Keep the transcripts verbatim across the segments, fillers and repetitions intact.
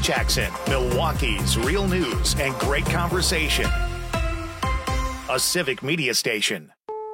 Jackson, Milwaukee's real news and great conversation. A Civic Media station.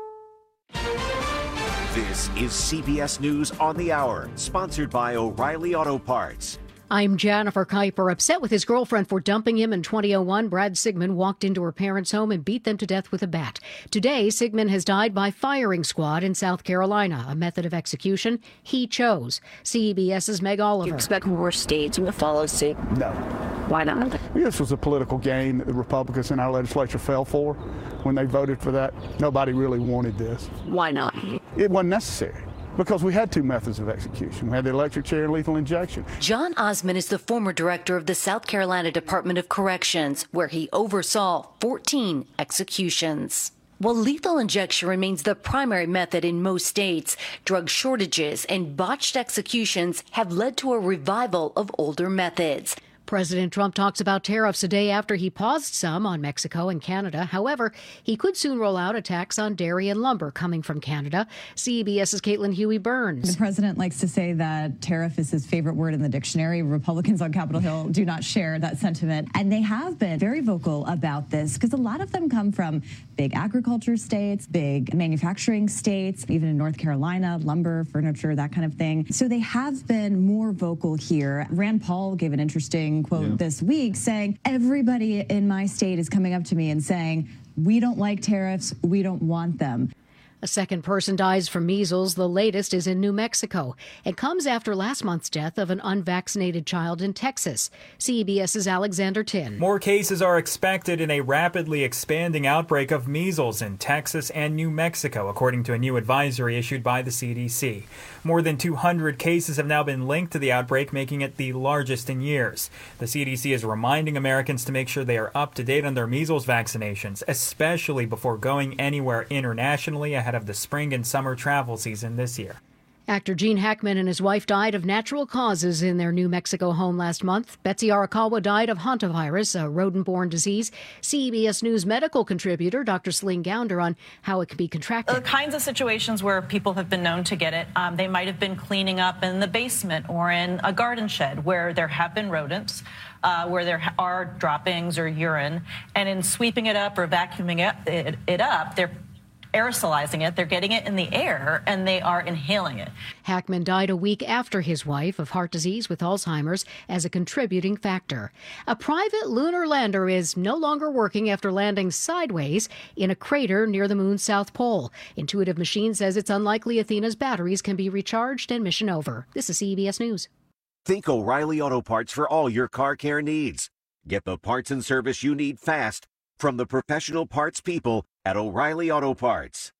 This is C B S News on the Hour, sponsored by O'Reilly Auto Parts. I'm Jennifer Kuiper. Upset with his girlfriend for dumping him in twenty oh one, Brad Sigmund walked into her parents' home and beat them to death with a bat. Today, Sigmund has died by firing squad in South Carolina, a method of execution he chose. CBS's Meg Oliver. Do you expect more states to follow suit? No. Why not? This was a political game that the Republicans in our legislature fell for when they voted for that. Nobody really wanted this. Why not? It wasn't necessary. Because we had two methods of execution. We had the electric chair and lethal injection. John Osmond is the former director of the South Carolina Department of Corrections, where he oversaw fourteen executions. While lethal injection remains the primary method in most states, drug shortages and botched executions have led to a revival of older methods. President Trump talks about tariffs a day after he paused some on Mexico and Canada. However, he could soon roll out a tax on dairy and lumber coming from Canada. CBS's Caitlin Huey-Burns. The president likes to say that tariff is his favorite word in the dictionary. Republicans on Capitol Hill do not share that sentiment. And they have been very vocal about this because a lot of them come from big agriculture states, big manufacturing states, even in North Carolina, lumber, furniture, that kind of thing. So they have been more vocal here. Rand Paul gave an interesting quote yeah. this week saying, everybody in my state is coming up to me and saying, we don't like tariffs, we don't want them. A second person dies from measles. The latest is in New Mexico. It comes after last month's death of an unvaccinated child in Texas. CBS's Alexander Tin. More cases are expected in a rapidly expanding outbreak of measles in Texas and New Mexico, according to a new advisory issued by the C D C. More than two hundred cases have now been linked to the outbreak, making it the largest in years. The C D C is reminding Americans to make sure they are up to date on their measles vaccinations, especially before going anywhere internationally ahead of the spring and summer travel season this year. Actor Gene Hackman and his wife died of natural causes in their New Mexico home last month. Betsy Arakawa died of hantavirus, a rodent-borne disease. C B S News medical contributor Doctor Celine Gounder on how it can be contracted. The kinds of situations where people have been known to get it, um, they might have been cleaning up in the basement or in a garden shed where there have been rodents, uh, where there are droppings or urine, and in sweeping it up or vacuuming it, it, it up, they're aerosolizing it, they're getting it in the air, and they are inhaling it. Hackman died a week after his wife of heart disease with Alzheimer's as a contributing factor. A private lunar lander is no longer working after landing sideways in a crater near the moon's south pole. Intuitive Machines says it's unlikely Athena's batteries can be recharged and mission over. This is C B S News. Think O'Reilly Auto Parts for all your car care needs. Get the parts and service you need fast from the professional parts people at O'Reilly Auto Parts.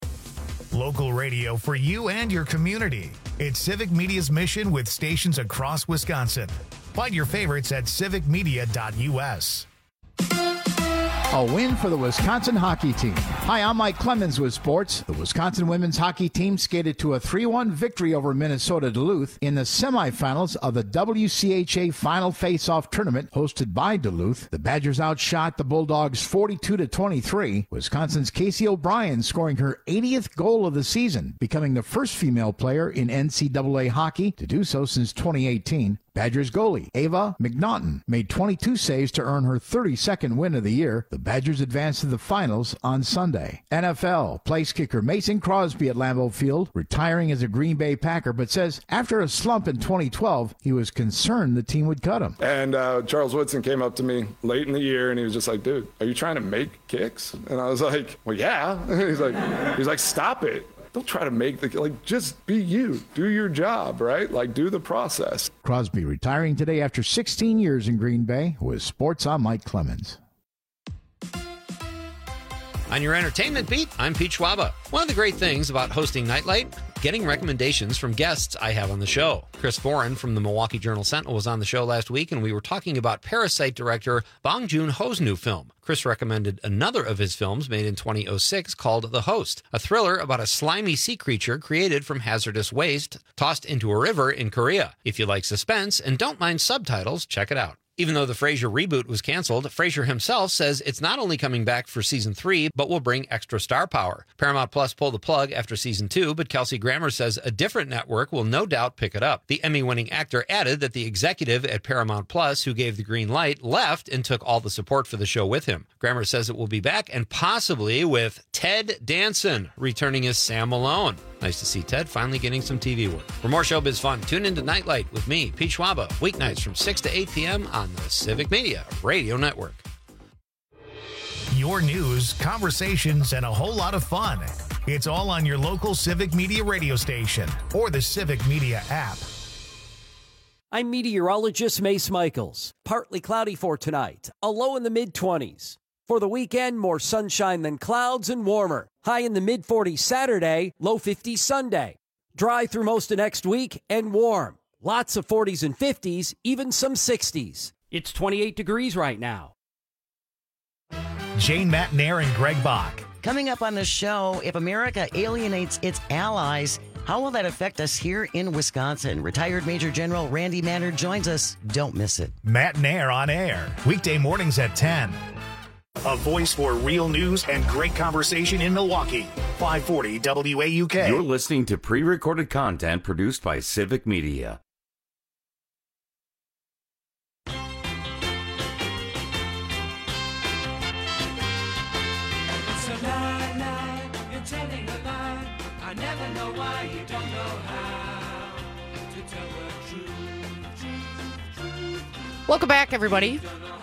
Local radio for you and your community. It's Civic Media's mission with stations across Wisconsin. Find your favorites at civic media dot U S. A win for the Wisconsin hockey team. Hi, I'm Mike Clemens with sports. The Wisconsin women's hockey team skated to a three one victory over Minnesota Duluth in the semifinals of the W C H A Final Face-Off Tournament hosted by Duluth. The Badgers outshot the Bulldogs forty-two to twenty-three. Wisconsin's Casey O'Brien scoring her eightieth goal of the season, becoming the first female player in N C double A hockey to do so since twenty eighteen. Badgers goalie Ava McNaughton made twenty-two saves to earn her thirty-second win of the year. The Badgers advanced to the finals on Sunday. N F L place kicker Mason Crosby at Lambeau Field, retiring as a Green Bay Packer, but says after a slump in twenty twelve, he was concerned the team would cut him. And uh, Charles Woodson came up to me late in the year, and he was just like, dude, are you trying to make kicks? And I was like, well, yeah. he's like, he's like, stop it. Don't try to make the, like, just be you. Do your job, right? Like, do the process. Crosby retiring today after sixteen years in Green Bay. With sports, I'm Mike Clemens. On your entertainment beat, I'm Pete Schwaba. One of the great things about hosting Nightlight, getting recommendations from guests I have on the show. Chris Foran from the Milwaukee Journal-Sentinel was on the show last week, and we were talking about Parasite director Bong Joon-ho's new film. Chris recommended another of his films made in twenty oh six called The Host, a thriller about a slimy sea creature created from hazardous waste tossed into a river in Korea. If you like suspense and don't mind subtitles, check it out. Even though the Frasier reboot was canceled, Frasier himself says it's not only coming back for season three, but will bring extra star power. Paramount Plus pulled the plug after season two, but Kelsey Grammer says a different network will no doubt pick it up. The Emmy-winning actor added that the executive at Paramount Plus who gave the green light left and took all the support for the show with him. Grammer says it will be back and possibly with Ted Danson returning as Sam Malone. Nice to see Ted finally getting some T V work. For more showbiz fun, tune in to Nightlight with me, Pete Schwaba, weeknights from six to eight p.m. on the Civic Media Radio Network. Your news, conversations, and a whole lot of fun. It's all on your local Civic Media radio station or the Civic Media app. I'm meteorologist Mace Michaels. Partly cloudy for tonight, a low in the mid-twenties. For the weekend, more sunshine than clouds and warmer. High in the mid-forties Saturday, low fifties Sunday. Dry through most of next week and warm. Lots of forties and fifties, even some sixties. It's twenty-eight degrees right now. Jane Matnair and Greg Bach. Coming up on the show, if America alienates its allies, how will that affect us here in Wisconsin? Retired Major General Randy Mannard joins us. Don't miss it. Matnair on air, weekday mornings at ten. A voice for real news and great conversation in Milwaukee. five forty W A U K. You're listening to pre-recorded content produced by Civic Media. It's a lie, lie, you're telling a lie. I never know why, you don't know how to tell the truth, truth, truth. Welcome back, everybody.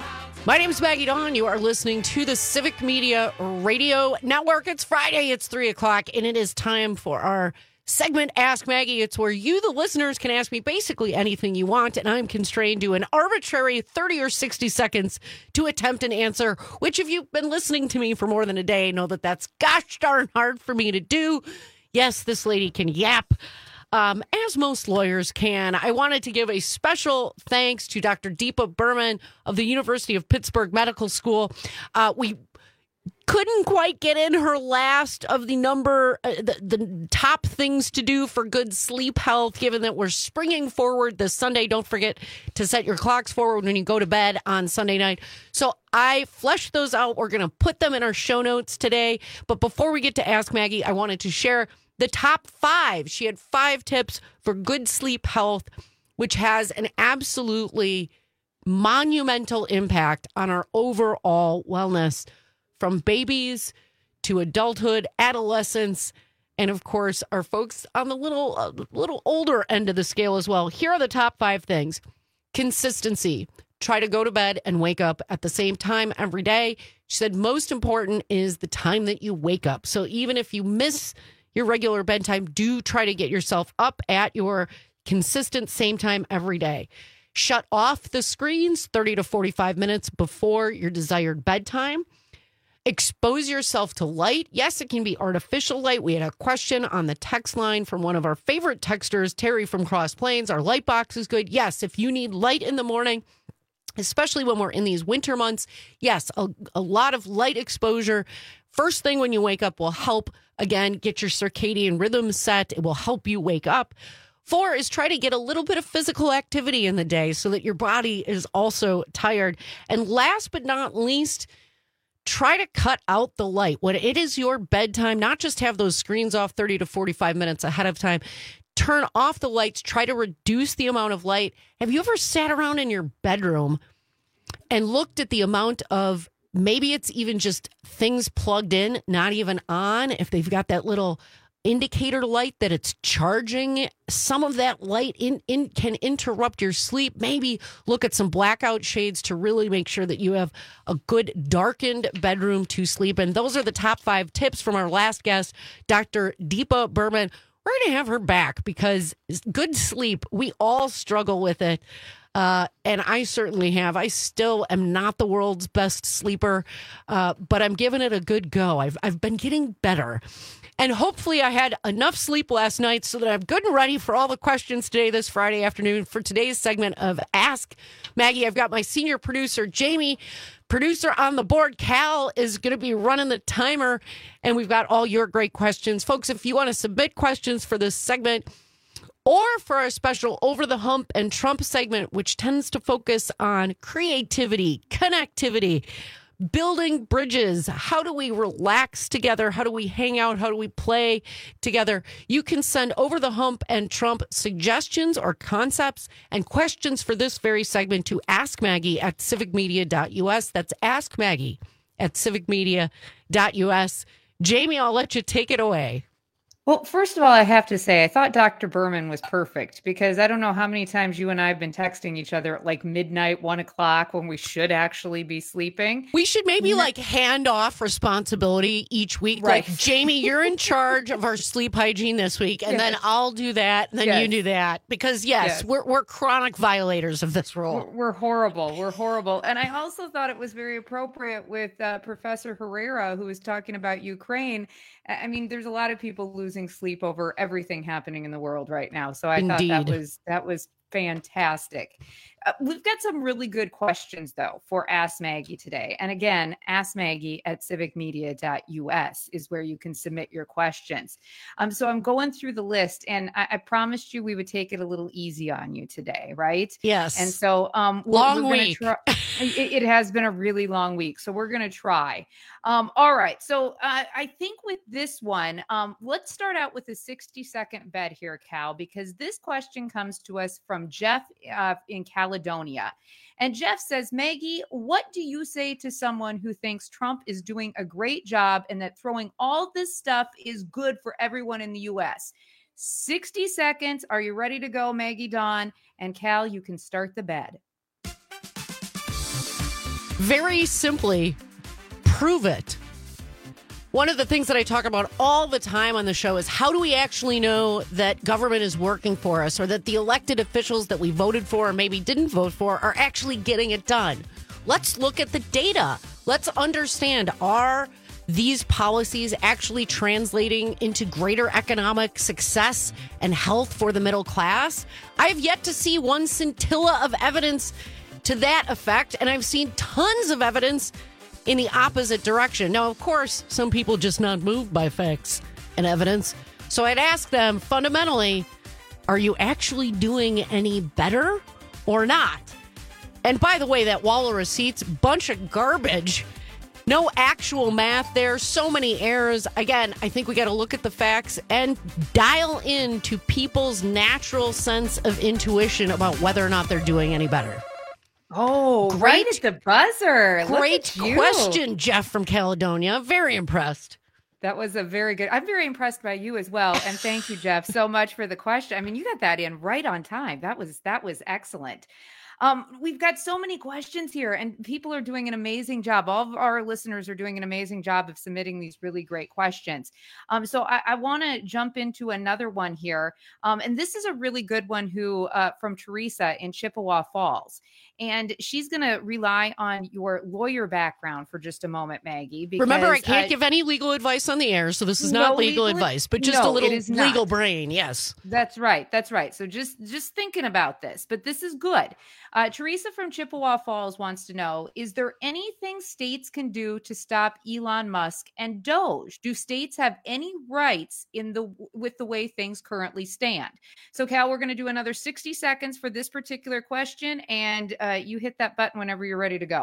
My name is Maggie Dawn. You are listening to the Civic Media Radio Network. It's Friday. It's three o'clock, and it is time for our segment, Ask Maggie. It's where you, the listeners, can ask me basically anything you want, and I'm constrained to an arbitrary thirty or sixty seconds to attempt an answer, which if you've been listening to me for more than a day, know that that's gosh darn hard for me to do. Yes, this lady can yap. Um, as most lawyers can. I wanted to give a special thanks to Doctor Deepa Burman of the University of Pittsburgh Medical School. Uh, we couldn't quite get in her last of the number, uh, the, the top things to do for good sleep health, given that we're springing forward this Sunday. Don't forget to set your clocks forward when you go to bed on Sunday night. So I fleshed those out. We're going to put them in our show notes today. But before we get to Ask Maggie, I wanted to share the top five. She had five tips for good sleep health, which has an absolutely monumental impact on our overall wellness, from babies to adulthood, adolescence, and of course, our folks on the little, uh, little older end of the scale as well. Here are the top five things. Consistency. Try to go to bed and wake up at the same time every day. She said most important is the time that you wake up. So even if you miss your regular bedtime, do try to get yourself up at your consistent same time every day. Shut off the screens thirty to forty-five minutes before your desired bedtime. Expose yourself to light. Yes, it can be artificial light. We had a question on the text line from one of our favorite texters, Terry from Cross Plains. Our light box is good. Yes, if you need light in the morning, especially when we're in these winter months, yes, a, a lot of light exposure first thing when you wake up will help, again, get your circadian rhythm set. It will help you wake up. Four is try to get a little bit of physical activity in the day so that your body is also tired. And last but not least, try to cut out the light. When it is your bedtime, not just have those screens off thirty to forty-five minutes ahead of time. Turn off the lights. Try to reduce the amount of light. Have you ever sat around in your bedroom and looked at the amount of, maybe it's even just things plugged in, not even on, if they've got that little indicator light that it's charging? Some of that light in, in can interrupt your sleep. Maybe look at some blackout shades to really make sure that you have a good darkened bedroom to sleep in. Those are the top five tips from our last guest, Doctor Deepa Burman. We're going to have her back because good sleep, we all struggle with it. Uh, and I certainly have. I still am not the world's best sleeper, uh, but I'm giving it a good go. I've I've been getting better. And hopefully I had enough sleep last night so that I'm good and ready for all the questions today, this Friday afternoon, for today's segment of Ask Maggie. I've got my senior producer, Jamie, producer on the board. Cal is going to be running the timer, and we've got all your great questions. Folks, if you want to submit questions for this segment, or for our special Over the Hump and Trump segment, which tends to focus on creativity, connectivity, building bridges. How do we relax together? How do we hang out? How do we play together? You can send Over the Hump and Trump suggestions or concepts and questions for this very segment to Ask Maggie at civic media dot u s. That's Ask Maggie at civic media dot u s. Jamie, I'll let you take it away. Well, first of all, I have to say, I thought Doctor Berman was perfect because I don't know how many times you and I have been texting each other at like midnight, one o'clock when we should actually be sleeping. We should maybe like hand off responsibility each week. Right. Like, Jamie, you're in charge of our sleep hygiene this week, and Yes. then I'll do that, and then Yes. you do that. Because, yes, Yes. We're, we're chronic violators of this rule. We're, we're horrible. We're horrible. And I also thought it was very appropriate with uh, Professor Herrera, who was talking about Ukraine. I mean, there's a lot of people losing sleep over everything happening in the world right now. So I thought that Indeed. was that was fantastic. Uh, we've got some really good questions, though, for Ask Maggie today. And again, Ask Maggie at civic media dot u s is where you can submit your questions. Um, so I'm going through the list, and I, I promised you we would take it a little easy on you today, right? Yes. And so um, we're, Long we're gonna week. Try, it, it has been a really long week, so we're going to try. Um, all right. So uh, I think with this one, um, let's start out with a sixty second bet here, Cal, because this question comes to us from Jeff uh, in Caledonia. And Jeff says, Maggie, what do you say to someone who thinks Trump is doing a great job and that throwing all this stuff is good for everyone in the U S? sixty seconds. Are you ready to go, Maggie, Dawn? And Cal, you can start the bet. Very simply, prove it. One of the things that I talk about all the time on the show is how do we actually know that government is working for us or that the elected officials that we voted for or maybe didn't vote for are actually getting it done? Let's look at the data. Let's understand, are these policies actually translating into greater economic success and health for the middle class? I have yet to see one scintilla of evidence to that effect, and I've seen tons of evidence in the opposite direction. Now, of course, some people just not moved by facts and evidence. So I'd ask them fundamentally, are you actually doing any better or not? And by the way, that wall of receipts, bunch of garbage. No actual math there. So many errors. Again, I think we got to look at the facts and dial in to people's natural sense of intuition about whether or not they're doing any better. Oh, Great. right at the buzzer. Look Great at you. question, Jeff from Caledonia. Very impressed. That was a very good. I'm very impressed by you as well. And thank you, Jeff, so much for the question. I mean, you got that in right on time. That was that was excellent. Um, we've got so many questions here, and people are doing an amazing job. All of our listeners are doing an amazing job of submitting these really great questions. Um, so I, I want to jump into another one here. Um, and this is a really good one who uh, from Teresa in Chippewa Falls. And she's going to rely on your lawyer background for just a moment, Maggie. Because, Remember, I can't uh, give any legal advice on the air, so this is not no legal, legal advice, but just no, a little it is not. legal brain. Yes. That's right. That's right. So just just thinking about this, but this is good. Uh, Teresa from Chippewa Falls wants to know, is there anything states can do to stop Elon Musk and Doge? Do states have any rights in the with the way things currently stand? So, Cal, we're going to do another sixty seconds for this particular question, and uh, you hit that button whenever you're ready to go.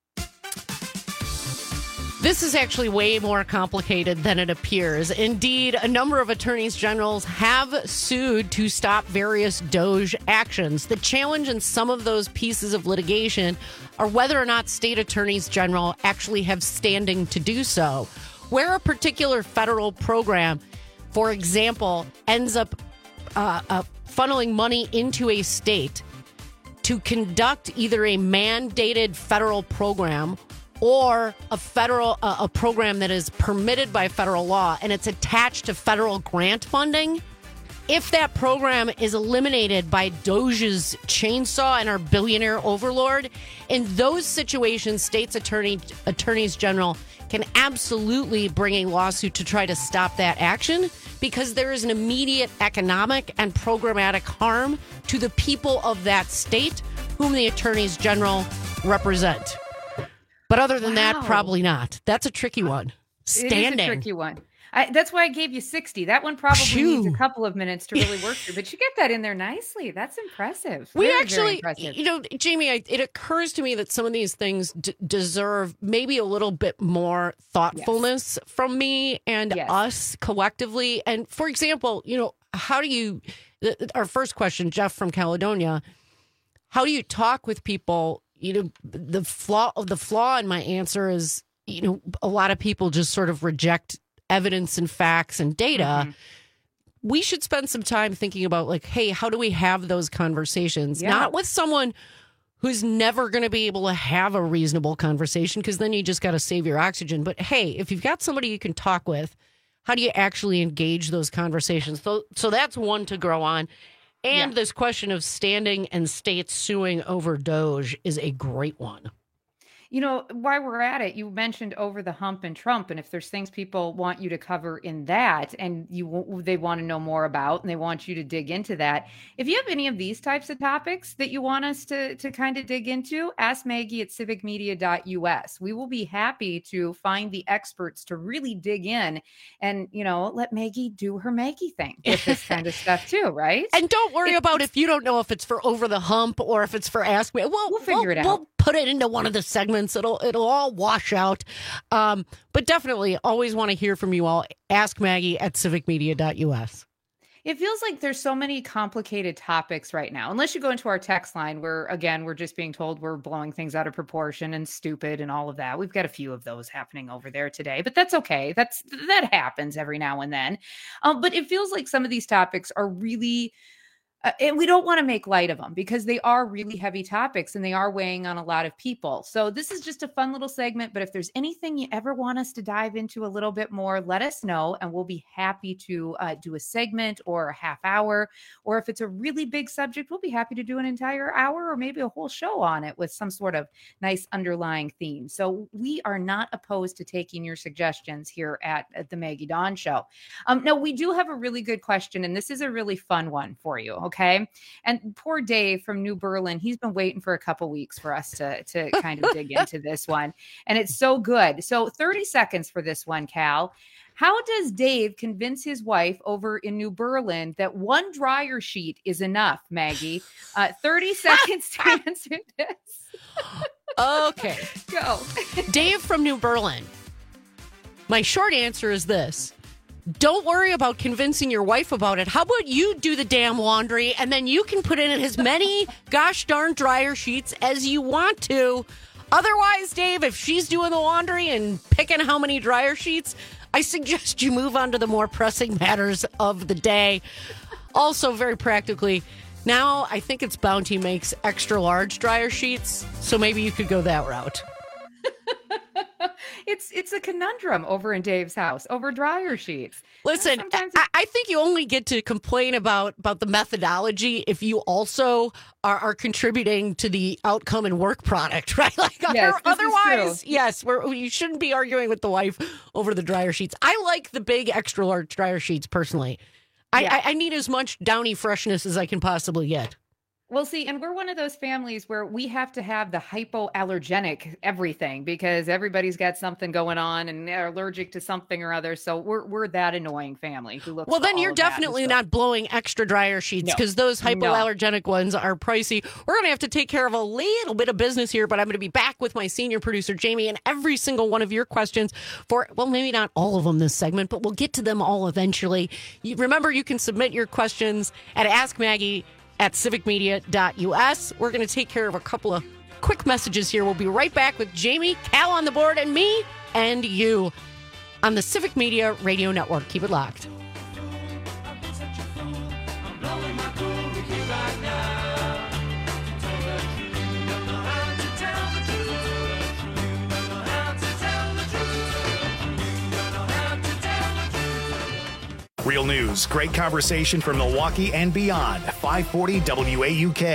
This is actually way more complicated than it appears. Indeed, a number of attorneys generals have sued to stop various Doge actions. The challenge in some of those pieces of litigation are whether or not state attorneys general actually have standing to do so. Where a particular federal program, for example, ends up uh, uh, funneling money into a state to conduct either a mandated federal program or a federal uh, a program that is permitted by federal law and it's attached to federal grant funding, if that program is eliminated by Doge's chainsaw and our billionaire overlord, in those situations, states' attorney attorneys general can absolutely bring a lawsuit to try to stop that action because there is an immediate economic and programmatic harm to the people of that state whom the attorneys general represent. But other than Wow. that, probably not. That's a tricky one. Standing. It is a tricky one. I, that's why I gave you sixty. That one probably Phew. needs a couple of minutes to really work through, but you get that in there nicely. That's impressive. We Very, actually, very impressive. you know, Jamie, I, it occurs to me that some of these things d- deserve maybe a little bit more thoughtfulness yes. from me and yes. us collectively. And for example, you know, how do you, th- our first question, Jeff from Caledonia, how do you talk with people? You know, the flaw of the flaw in my answer is, you know, a lot of people just sort of reject evidence and facts and data. Mm-hmm. We should spend some time thinking about like, hey, how do we have those conversations? Yeah. Not with someone who's never going to be able to have a reasonable conversation, because then you just got to save your oxygen. But hey, if you've got somebody you can talk with, how do you actually engage those conversations? So, so that's one to grow on. And yeah. this question of standing and states suing over Doge is a great one. You know, while we're at it, you mentioned Over the Hump and Trump, and if there's things people want you to cover in that, and you they want to know more about, and they want you to dig into that, if you have any of these types of topics that you want us to to kind of dig into, ask Maggie at civic media dot U S. We will be happy to find the experts to really dig in, and you know, let Maggie do her Maggie thing with this kind of stuff too, right? And don't worry it, about if you don't know if it's for Over the Hump or if it's for Ask Me. We'll, we'll figure we'll, it out. We'll put it into one of the segments. It'll it'll all wash out. Um, but definitely always want to hear from you all. Ask Maggie at civic media dot U S. It feels like there's so many complicated topics right now, unless you go into our text line where, again, we're just being told we're blowing things out of proportion and stupid and all of that. We've got a few of those happening over there today, but that's okay. That's that happens every now and then. Um, but it feels like some of these topics are really... Uh, and we don't want to make light of them because they are really heavy topics and they are weighing on a lot of people. So this is just a fun little segment. But if there's anything you ever want us to dive into a little bit more, let us know. And we'll be happy to uh, do a segment or a half hour. Or if it's a really big subject, we'll be happy to do an entire hour or maybe a whole show on it with some sort of nice underlying theme. So we are not opposed to taking your suggestions here at, at the Maggie Dawn Show. Um, now, we do have a really good question, and this is a really fun one for you. Okay. Okay. And poor Dave from New Berlin, he's been waiting for a couple weeks for us to, to kind of dig into this one. And it's so good. So thirty seconds for this one, Cal. How does Dave convince his wife over in New Berlin that one dryer sheet is enough, Maggie? Uh, thirty seconds to answer this. Okay. Go. Dave from New Berlin. My short answer is this. Don't worry about convincing your wife about it. How about you do the damn laundry and then you can put in as many gosh darn dryer sheets as you want to. Otherwise, Dave, if she's doing the laundry and picking how many dryer sheets, I suggest you move on to the more pressing matters of the day. Also, very practically, now I think it's Bounty makes extra large dryer sheets, so maybe you could go that route. It's it's a conundrum over in Dave's house over dryer sheets. Listen, I, I think you only get to complain about, about the methodology if you also are, are contributing to the outcome and work product, right? Like yes, other, otherwise, yes, we're, you shouldn't be arguing with the wife over the dryer sheets. I like the big extra large dryer sheets personally. I, yeah. I, I need as much Downy freshness as I can possibly get. Well, see, and we're one of those families where we have to have the hypoallergenic everything because everybody's got something going on and they're allergic to something or other. So we're we're that annoying family who looks. Well, then you're definitely not blowing extra dryer sheets because no. those hypoallergenic no. ones are pricey. We're going to have to take care of a little bit of business here, but I'm going to be back with my senior producer, Jamie, and every single one of your questions for, well, maybe not all of them this segment, but we'll get to them all eventually. You, remember, you can submit your questions at Ask Maggie at civic media dot U S. We're going to take care of a couple of quick messages here. We'll be right back with Jamie, Cal on the board, and me and you on the Civic Media Radio Network. Keep it locked. Real news, great conversation from Milwaukee and beyond. five forty W A U K.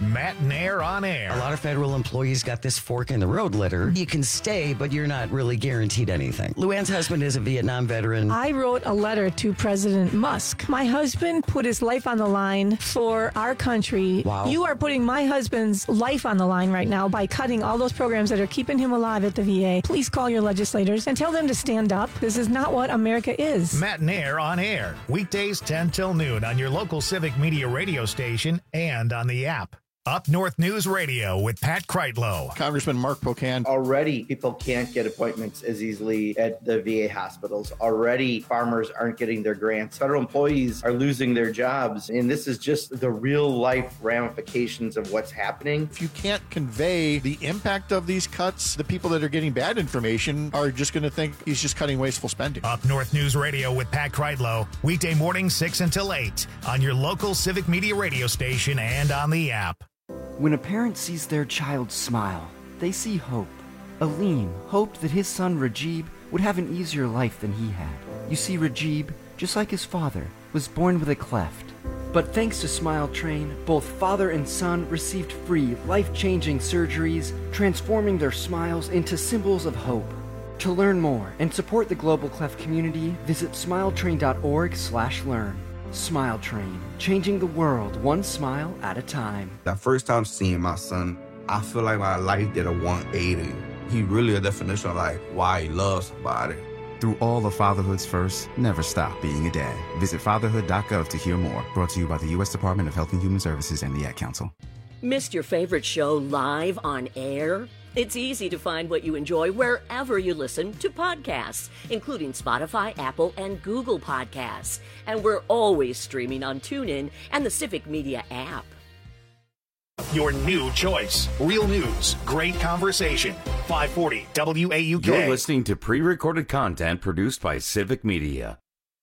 Matt Nair on air. A lot of federal employees got this fork in the road letter. You can stay, but you're not really guaranteed anything. Luann's husband is a Vietnam veteran. I wrote a letter to President Musk. My husband put his life on the line for our country. Wow. You are putting my husband's life on the line right now by cutting all those programs that are keeping him alive at the V A. Please call your legislators and tell them to stand up. This is not what America is. Matt Nair on air. Weekdays ten till noon on your local Civic Media radio station and on the app. Up North News Radio with Pat Kreitlow. Congressman Mark Pocan. Already, people can't get appointments as easily at the V A hospitals. Already, farmers aren't getting their grants. Federal employees are losing their jobs. And this is just the real life ramifications of what's happening. If you can't convey the impact of these cuts, the people that are getting bad information are just going to think he's just cutting wasteful spending. Up North News Radio with Pat Kreitlow. Weekday mornings six until eight on your local Civic Media radio station and on the app. When a parent sees their child smile, they see hope. Aleem hoped that his son Rajib would have an easier life than he had. You see, Rajib, just like his father, was born with a cleft. But thanks to Smile Train, both father and son received free, life-changing surgeries, transforming their smiles into symbols of hope. To learn more and support the Global Cleft community, visit smiletrain.org slash learn. Smile Train, changing the world one smile at a time. The first time seeing my son, I feel like my life did a one eighty. He really a definition of like why he loves somebody. Through all of fatherhood's first, never stop being a dad. Visit fatherhood dot gov to hear more. Brought to you by the U S Department of Health and Human Services and the Ad Council. Missed your favorite show live on air? It's easy to find what you enjoy wherever you listen to podcasts, including Spotify, Apple, and Google Podcasts. And we're always streaming on TuneIn and the Civic Media app. Your new choice. Real news. Great conversation. five forty W A U K. You're listening to pre-recorded content produced by Civic Media.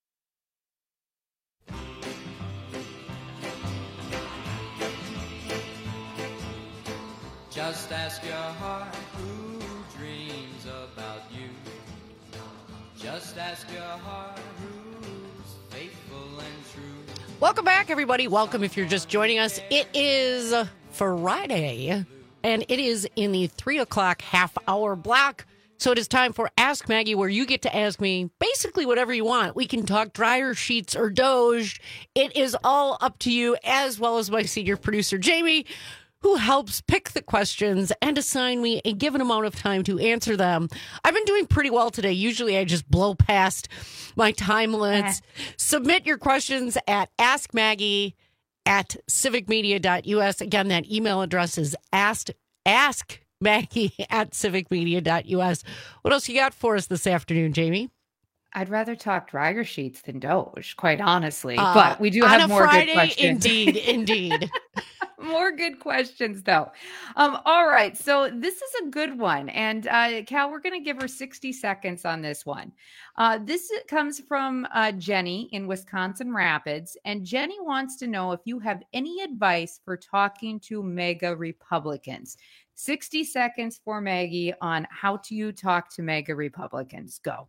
Just ask your heart who dreams about you. Just ask your heart who's faithful and true. Welcome back, everybody. Welcome if you're just joining us. It is Friday, and it is in the three o'clock half hour block. So it is time for Ask Maggie, where you get to ask me basically whatever you want. We can talk dryer sheets or Doge. It is all up to you, as well as my senior producer, Jamie, who helps pick the questions and assign me a given amount of time to answer them. I've been doing pretty well today. Usually I just blow past my time limits. Uh. Submit your questions at askmaggie at civicmedia dot u s. Again, that email address is ask, askmaggie at civicmedia dot u s. What else you got for us this afternoon, Jamie? I'd rather talk dryer sheets than Doge, quite honestly. Uh, but we do have more Friday, good questions. Indeed, indeed. More good questions, though. Um, all right. So this is a good one. And uh, Cal, we're going to give her sixty seconds on this one. Uh, this comes from uh, Jenny in Wisconsin Rapids. And Jenny wants to know if you have any advice for talking to MAGA Republicans. sixty seconds for Maggie on how to you talk to MAGA Republicans. Go.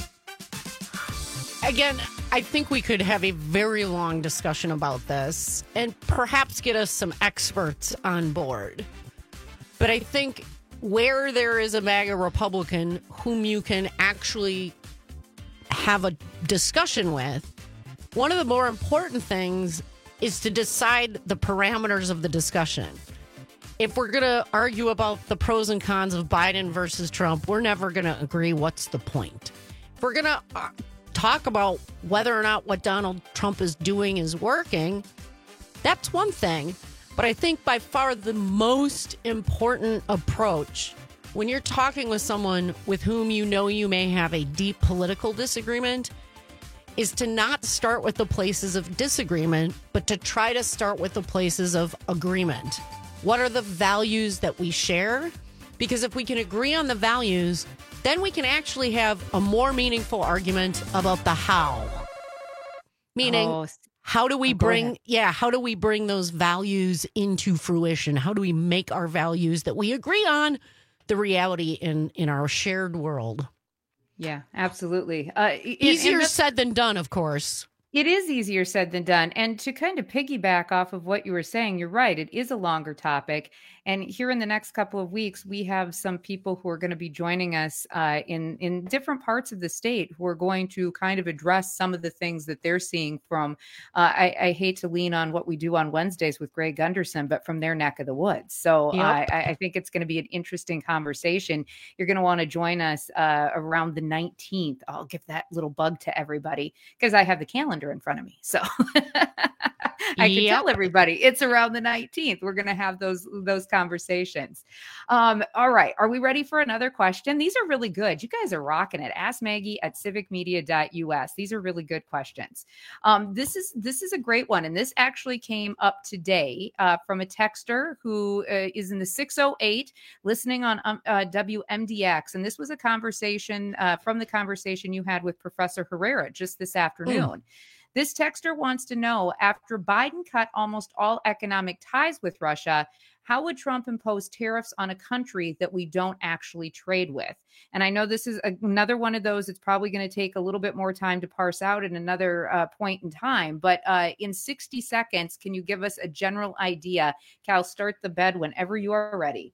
Again, I think we could have a very long discussion about this and perhaps get us some experts on board. But I think where there is a MAGA Republican whom you can actually have a discussion with, one of the more important things is to decide the parameters of the discussion. If we're going to argue about the pros and cons of Biden versus Trump, we're never going to agree what's the point. If we're going to uh, talk about whether or not what Donald Trump is doing is working, that's one thing. But I think by far the most important approach when you're talking with someone with whom you know you may have a deep political disagreement is to not start with the places of disagreement, but to try to start with the places of agreement. What are the values that we share? Because if we can agree on the values, then we can actually have a more meaningful argument about the how. Meaning, oh, how do we bring, yeah, how do we bring those values into fruition? How do we make our values that we agree on the reality in, in our shared world? Yeah, absolutely. Uh, Easier said than done, of course. It is easier said than done. And to kind of piggyback off of what you were saying, you're right. It is a longer topic. And here in the next couple of weeks, we have some people who are going to be joining us uh, in, in different parts of the state who are going to kind of address some of the things that they're seeing from, uh, I, I hate to lean on what we do on Wednesdays with Greg Gunderson, but from their neck of the woods. So Yep. uh, I, I think it's going to be an interesting conversation. You're going to want to join us uh, around the nineteenth. I'll give that little bug to everybody because I have the calendar in front of me. So I can Yep. tell everybody it's around the nineteenth. We're going to have those, those conversations. Um, all right. Are we ready for another question? These are really good. You guys are rocking it. Ask Maggie at civic media dot U S. These are really good questions. Um, this is, this is a great one. And this actually came up today uh, from a texter who uh, is in the six oh eight listening on um, uh, W M D X. And this was a conversation uh, from the conversation you had with Professor Herrera just this afternoon. This texter wants to know, after Biden cut almost all economic ties with Russia, how would Trump impose tariffs on a country that we don't actually trade with? And I know this is another one of those that's probably going to take a little bit more time to parse out at another uh, point in time. But uh, in sixty seconds, can you give us a general idea? Cal, start the bed whenever you are ready.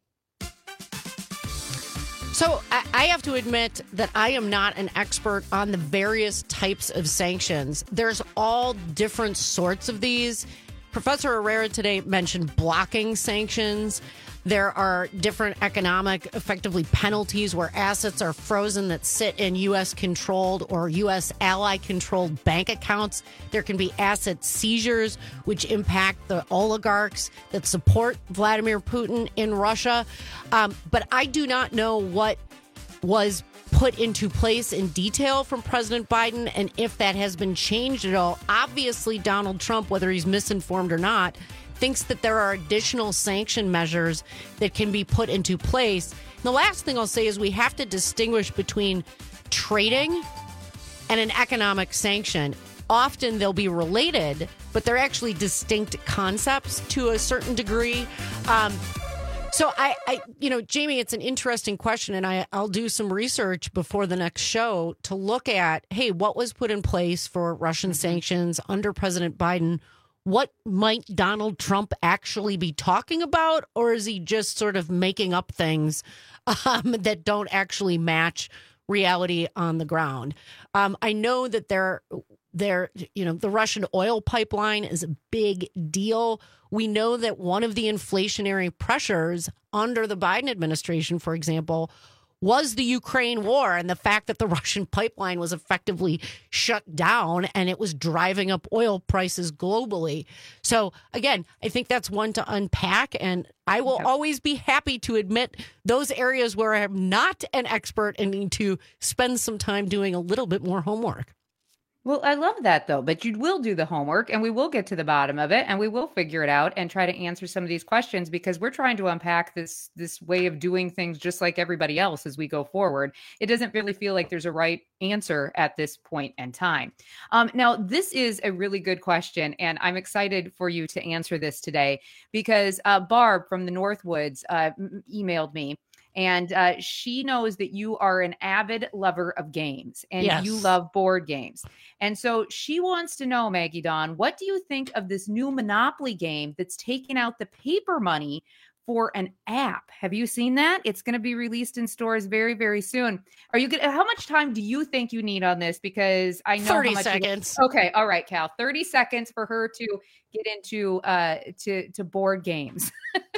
So I I have to admit that I am not an expert on the various types of sanctions. There's all different sorts of these. Professor Herrera today mentioned blocking sanctions. There are different economic, effectively, penalties where assets are frozen that sit in U S controlled or U S ally controlled bank accounts. There can be asset seizures, which impact the oligarchs that support Vladimir Putin in Russia. Um, but I do not know what was put into place in detail from President Biden and if that has been changed at all. Obviously, Donald Trump, whether he's misinformed or not, thinks that there are additional sanction measures that can be put into place. And the last thing I'll say is we have to distinguish between trading and an economic sanction. Often they'll be related, but they're actually distinct concepts to a certain degree. Um, so I, I, you know, Jamie, it's an interesting question, and I, I'll do some research before the next show to look at, hey, what was put in place for Russian sanctions under President Biden? What might Donald Trump actually be talking about, or is he just sort of making up things um, that don't actually match reality on the ground? Um, I know that there, there, you know, the Russian oil pipeline is a big deal. We know that one of the inflationary pressures under the Biden administration, for example, was the Ukraine war and the fact that the Russian pipeline was effectively shut down and it was driving up oil prices globally. So, again, I think that's one to unpack. And I will yep. always be happy to admit those areas where I'm not an expert and need to spend some time doing a little bit more homework. Well, I love that, though, but you will do the homework and we will get to the bottom of it and we will figure it out and try to answer some of these questions because we're trying to unpack this this way of doing things just like everybody else as we go forward. It doesn't really feel like there's a right answer at this point in time. Um, now, this is a really good question, and I'm excited for you to answer this today because uh, Barb from the Northwoods uh, m- emailed me. And uh, she knows that you are an avid lover of games and yes. you love board games. And so she wants to know, Maggie Dawn, what do you think of this new Monopoly game that's taking out the paper money for an app? Have you seen that? It's going to be released in stores very, very soon. Are you gonna, how much time do you think you need on this? Because I know thirty how much seconds. You, okay. All right, Cal, thirty seconds for her to get into uh, to, to board games.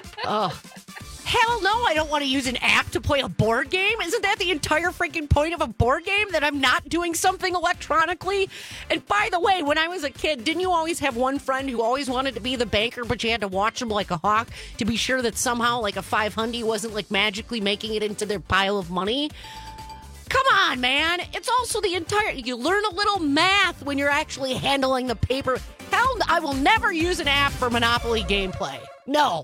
Oh, hell no, I don't want to use an app to play a board game. Isn't that the entire freaking point of a board game, that I'm not doing something electronically? And by the way, when I was a kid, didn't you always have one friend who always wanted to be the banker, but you had to watch him like a hawk to be sure that somehow like a five hundred wasn't like magically making it into their pile of money? Come on, man. It's also the entire, you learn a little math when you're actually handling the paper. Hell, I will never use an app for Monopoly gameplay. No.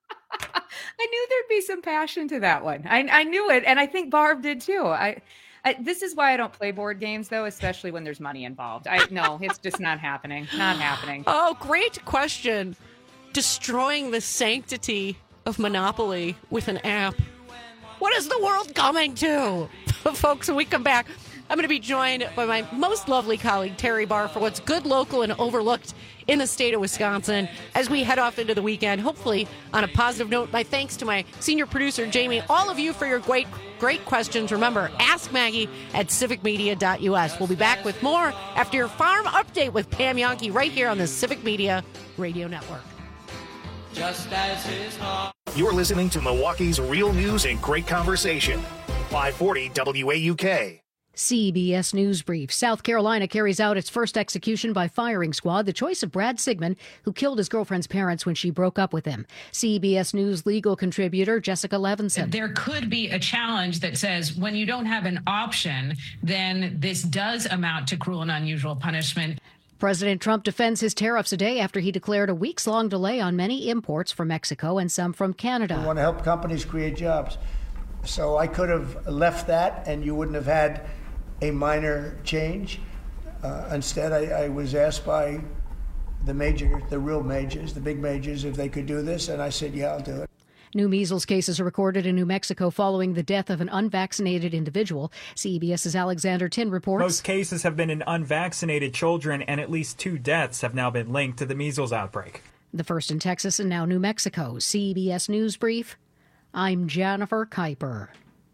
I knew there'd be some passion to that one. I, I knew it. And I think Barb did too. I, I, this is why I don't play board games, though, especially when there's money involved. I no, it's just not happening. Not happening. Oh, great question. Destroying the sanctity of Monopoly with an app. What is the world coming to? Folks, when we come back, I'm going to be joined by my most lovely colleague, Terry Barr, for what's good, local, and overlooked in the state of Wisconsin as we head off into the weekend, hopefully on a positive note. My thanks to my senior producer, Jamie, all of you for your great, great questions. Remember, ask Maggie at civic media dot U S. We'll be back with more after your farm update with Pam Yonke right here on the Civic Media Radio Network. Just as his heart. You're listening to Milwaukee's Real News and Great Conversation. five forty W A U K. C B S News Brief. South Carolina carries out its first execution by firing squad, the choice of Brad Sigmund, who killed his girlfriend's parents when she broke up with him. C B S News legal contributor Jessica Levinson. There could be a challenge that says when you don't have an option, then this does amount to cruel and unusual punishment. President Trump defends his tariffs a day after he declared a weeks-long delay on many imports from Mexico and some from Canada. We want to help companies create jobs. So I could have left that and you wouldn't have had a minor change. Uh, instead, I, I was asked by the major, the real majors, the big majors, if they could do this, and I said, yeah, I'll do it. New measles cases are recorded in New Mexico following the death of an unvaccinated individual. CBS's Alexander Tin reports. Most cases have been in unvaccinated children, and at least two deaths have now been linked to the measles outbreak. The first in Texas and now New Mexico. C B S News Brief. I'm Jennifer Kuiper.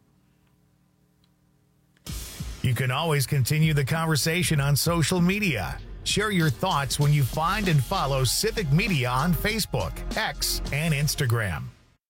You can always continue the conversation on social media. Share your thoughts when you find and follow Civic Media on Facebook, X, and Instagram.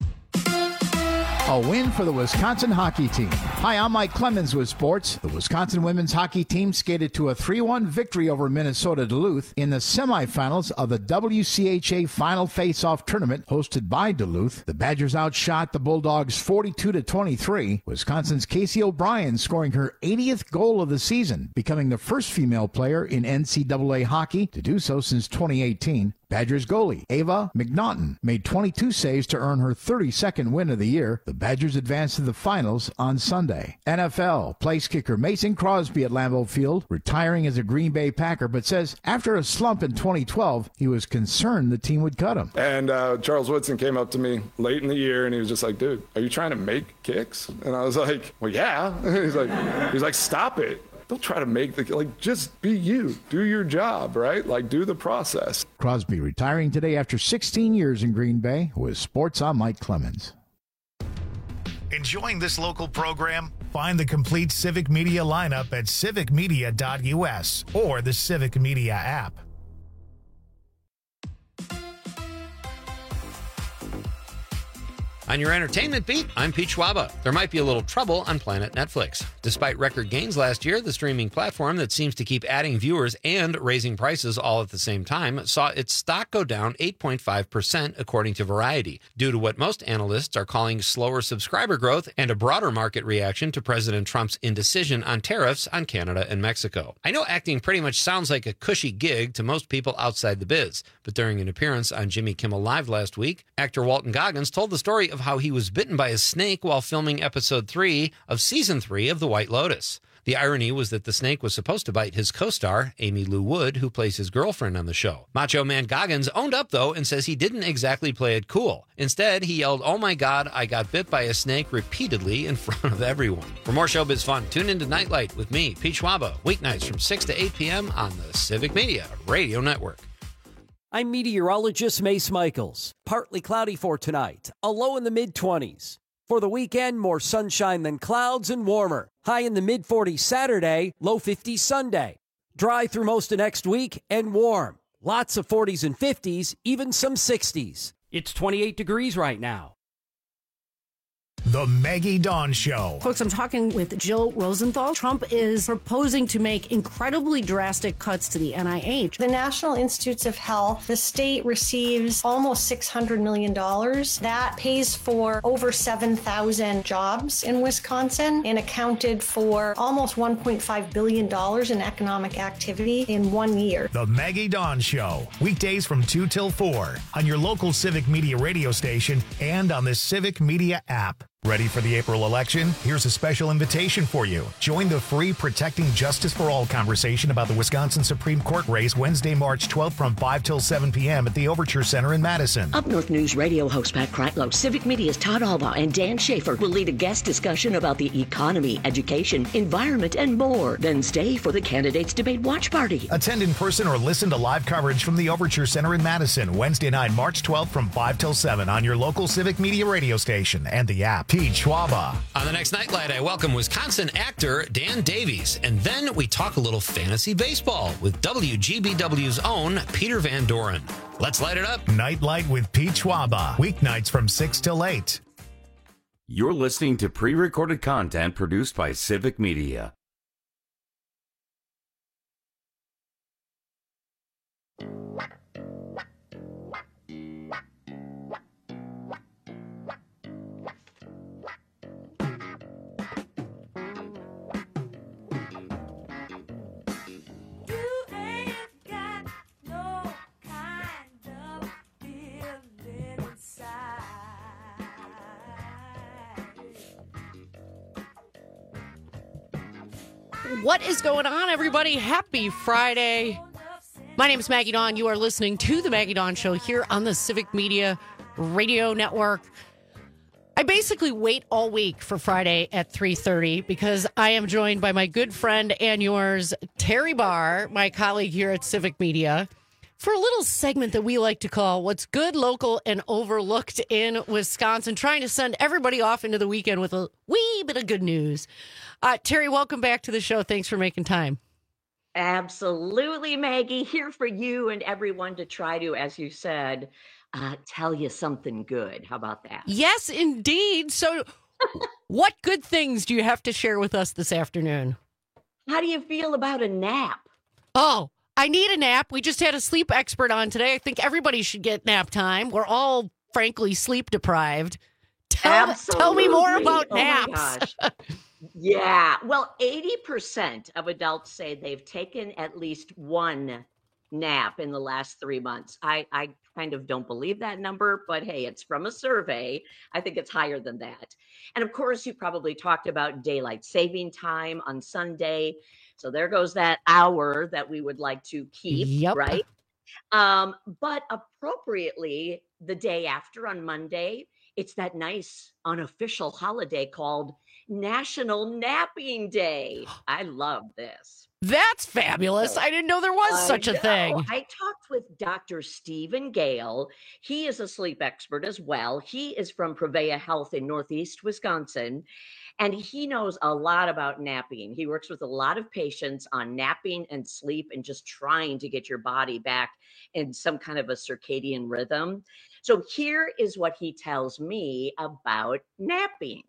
A win for the Wisconsin hockey team. Hi, I'm Mike Clemens with sports. The Wisconsin women's hockey team skated to a three one victory over Minnesota Duluth in the semifinals of the W C H A Final Face-Off Tournament hosted by Duluth. The Badgers outshot the Bulldogs forty-two to twenty-three. Wisconsin's Casey O'Brien scoring her eightieth goal of the season, becoming the first female player in N C double A hockey to do so since twenty eighteen. Badgers goalie Ava McNaughton made twenty-two saves to earn her thirty-second win of the year. The Badgers advanced to the finals on Sunday. N F L place kicker Mason Crosby at Lambeau Field, retiring as a Green Bay Packer, but says after a slump in twenty twelve, he was concerned the team would cut him. And uh, Charles Woodson came up to me late in the year, and he was just like, dude, are you trying to make kicks? And I was like, well, yeah. he's like, he's like, stop it. Don't try to make the, like, just be you. Do your job, right? Like, do the process. Crosby retiring today after sixteen years in Green Bay. With sports, I'm Mike Clemens. Enjoying this local program? Find the complete Civic Media lineup at civic media dot U S or the Civic Media app. On your entertainment beat, I'm Pete Schwaba. There might be a little trouble on Planet Netflix. Despite record gains last year, the streaming platform that seems to keep adding viewers and raising prices all at the same time saw its stock go down eight point five percent, according to Variety, due to what most analysts are calling slower subscriber growth and a broader market reaction to President Trump's indecision on tariffs on Canada and Mexico. I know acting pretty much sounds like a cushy gig to most people outside the biz, but during an appearance on Jimmy Kimmel Live last week, actor Walton Goggins told the story of how he was bitten by a snake while filming episode three of season three of The White Lotus. The irony was that the snake was supposed to bite his co-star, Amy Lou Wood, who plays his girlfriend on the show. Macho Man Goggins owned up, though, and says he didn't exactly play it cool. Instead, he yelled, "Oh my God, I got bit by a snake," repeatedly in front of everyone. For more showbiz fun, tune into Nightlight with me, Pete Schwaba, weeknights from six to eight p.m. on the Civic Media Radio Network. I'm meteorologist Mace Michaels. Partly cloudy for tonight, a low in the mid-twenties. For the weekend, more sunshine than clouds and warmer. High in the mid-forties Saturday, low fifties Sunday. Dry through most of next week and warm. Lots of forties and fifties, even some sixties. It's twenty-eight degrees right now. The Maggie Dawn Show. Folks, I'm talking with Jill Rosenthal. Trump is proposing to make incredibly drastic cuts to the N I H. The National Institutes of Health, the state receives almost six hundred million dollars. That pays for over seven thousand jobs in Wisconsin and accounted for almost one point five billion dollars in economic activity in one year. The Maggie Dawn Show. Weekdays from two till four on your local Civic Media radio station and on the Civic Media app. Ready for the April election? Here's a special invitation for you. Join the free Protecting Justice for All conversation about the Wisconsin Supreme Court race Wednesday, March twelfth from five till seven p.m. at the Overture Center in Madison. Up North News radio host Pat Kreitlow, Civic Media's Todd Alba, and Dan Schaefer will lead a guest discussion about the economy, education, environment, and more. Then stay for the Candidates Debate Watch Party. Attend in person or listen to live coverage from the Overture Center in Madison Wednesday night, March twelfth from five till seven on your local Civic Media radio station and the app. Pete Schwaba. On the next Nightlight, I welcome Wisconsin actor Dan Davies. And then we talk a little fantasy baseball with W G B W's own Peter Van Doren. Let's light it up. Nightlight with Pete Schwaba. Weeknights from six till eight. You're listening to pre-recorded content produced by Civic Media. What is going on, everybody? Happy Friday. My name is Maggie Dawn. You are listening to The Maggie Dawn Show here on the Civic Media Radio Network. I basically wait all week for Friday at three thirty because I am joined by my good friend and yours, Terry Barr, my colleague here at Civic Media, for a little segment that we like to call What's Good, Local, and Overlooked in Wisconsin, trying to send everybody off into the weekend with a wee bit of good news. Uh, Terry, welcome back to the show. Thanks for making time. Absolutely, Maggie. Here for you and everyone to try to, as you said, uh, tell you something good. How about that? Yes, indeed. So what good things do you have to share with us this afternoon? How do you feel about a nap? Oh, I need a nap. We just had a sleep expert on today. I think everybody should get nap time. We're all, frankly, sleep deprived. Tell, tell me more about oh naps. My gosh. Yeah. Well, eighty percent of adults say they've taken at least one nap in the last three months. I, I kind of don't believe that number, but hey, it's from a survey. I think it's higher than that. And of course, you probably talked about daylight saving time on Sunday. So there goes that hour that we would like to keep, Yep. right? Um, but appropriately, the day after on Monday, it's that nice unofficial holiday called National Napping Day. I love this. That's fabulous. I didn't know there was I such a know. thing. I talked with Doctor Stephen Gale. He is a sleep expert as well. He is from Prevea Health in Northeast Wisconsin, and he knows a lot about napping. He works with a lot of patients on napping and sleep and just trying to get your body back in some kind of a circadian rhythm. So here is what he tells me about napping.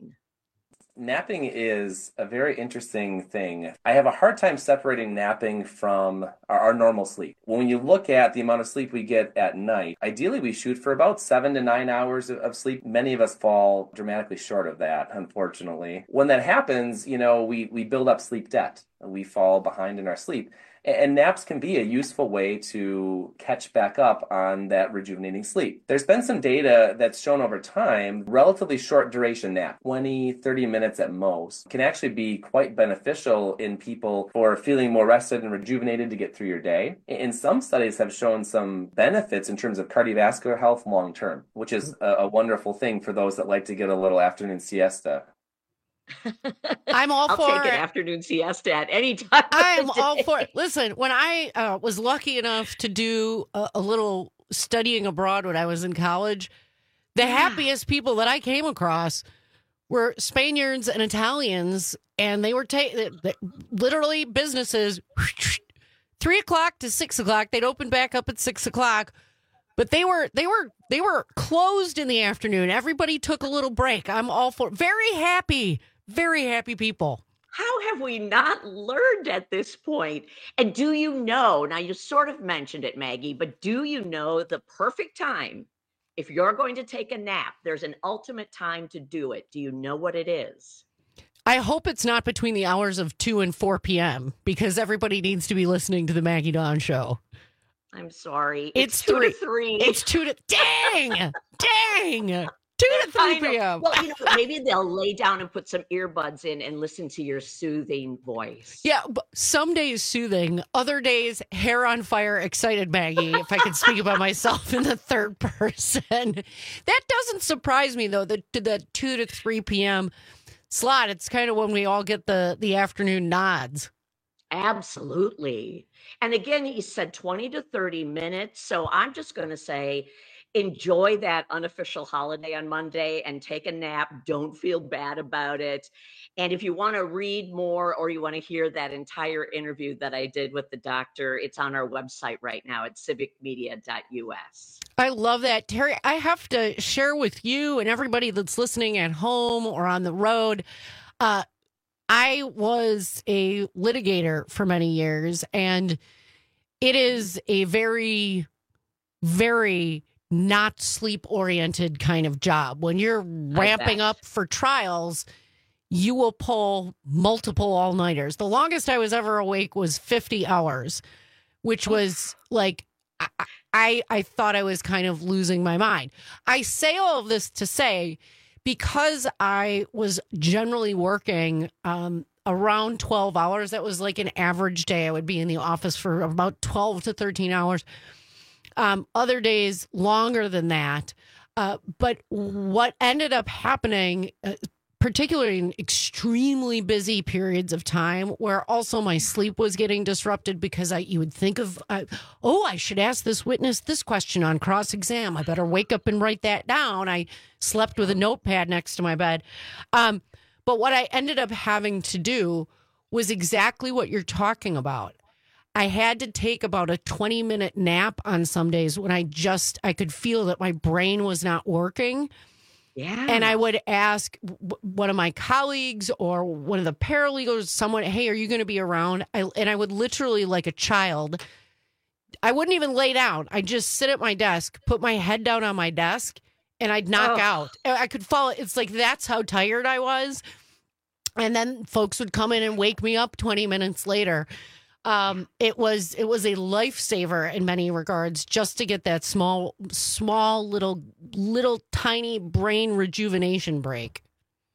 Napping is a very interesting thing. I have a hard time separating napping from our, our normal sleep. When you look at the amount of sleep we get at night, ideally we shoot for about seven to nine hours of, of sleep. Many of us fall dramatically short of that, unfortunately. When that happens, you know, we, we build up sleep debt. We fall behind in our sleep. And naps can be a useful way to catch back up on that rejuvenating sleep. There's been some data that's shown over time, relatively short duration nap, twenty, thirty minutes at most, can actually be quite beneficial in people for feeling more rested and rejuvenated to get through your day. And some studies have shown some benefits in terms of cardiovascular health long term, which is a, a wonderful thing for those that like to get a little afternoon siesta. I'm all I'll for take an it. afternoon siesta at any time. I'm all for it. Listen, when I uh, was lucky enough to do a, a little studying abroad when I was in college, the happiest people that I came across were Spaniards and Italians, and they were ta- they, literally businesses, three o'clock to six o'clock. They'd open back up at six o'clock. But they were they were they were closed in the afternoon. Everybody took a little break. I'm all for very happy, very happy people. How have we not learned at this point? And do you know, now you sort of mentioned it, Maggie, but do you know the perfect time? If you're going to take a nap, there's an ultimate time to do it. Do you know what it is? I hope it's not between the hours of two and four p.m. because everybody needs to be listening to the Maggie Dawn Show. I'm sorry. It's, It's, two three. to three. It's two to dang, dang, two to I three know. p.m. Well, you know, maybe they'll lay down and put some earbuds in and listen to your soothing voice. Yeah, but some days soothing, other days hair on fire, excited Maggie, if I could speak about myself in the third person. That doesn't surprise me, though, the, the two to three p.m. slot. It's kind of when we all get the, the afternoon nods. Absolutely. And again, he said twenty to thirty minutes. So I'm just going to say, enjoy that unofficial holiday on Monday and take a nap. Don't feel bad about it. And if you want to read more or you want to hear that entire interview that I did with the doctor, it's on our website right now at civic media dot U S. I love that. Terry, I have to share with you and everybody that's listening at home or on the road. Uh, I was a litigator for many years, and it is a very, very not sleep-oriented kind of job. When you're ramping up for trials, you will pull multiple all-nighters. The longest I was ever awake was fifty hours, which was like, I, I, I thought I was kind of losing my mind. I say all of this to say, because I was generally working um, around twelve hours, that was like an average day. I would be in the office for about twelve to thirteen hours. Um, other days longer than that. Uh, but what ended up happening, uh, particularly in extremely busy periods of time where also my sleep was getting disrupted because I, you would think of, uh, oh, I should ask this witness this question on cross-exam. I better wake up and write that down. I slept with a notepad next to my bed. Um, but what I ended up having to do was exactly what you're talking about. I had to take about a twenty minute nap on some days when I just, I could feel that my brain was not working. Yeah. And I would ask w- one of my colleagues or one of the paralegals, someone, hey, are you going to be around? I, and I would literally, like a child, I wouldn't even lay down. I'd just sit at my desk, put my head down on my desk, and I'd knock Oh. out. I could fall. It's like, that's how tired I was. And then folks would come in and wake me up twenty minutes later. Um, it was it was a lifesaver in many regards just to get that small, small, little, little tiny brain rejuvenation break.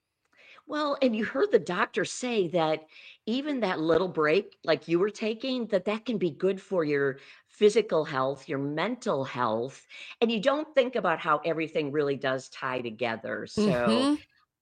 Well, and you heard the doctor say that even that little break, like you were taking, that that can be good for your physical health, your mental health, and you don't think about how everything really does tie together. So Mhm.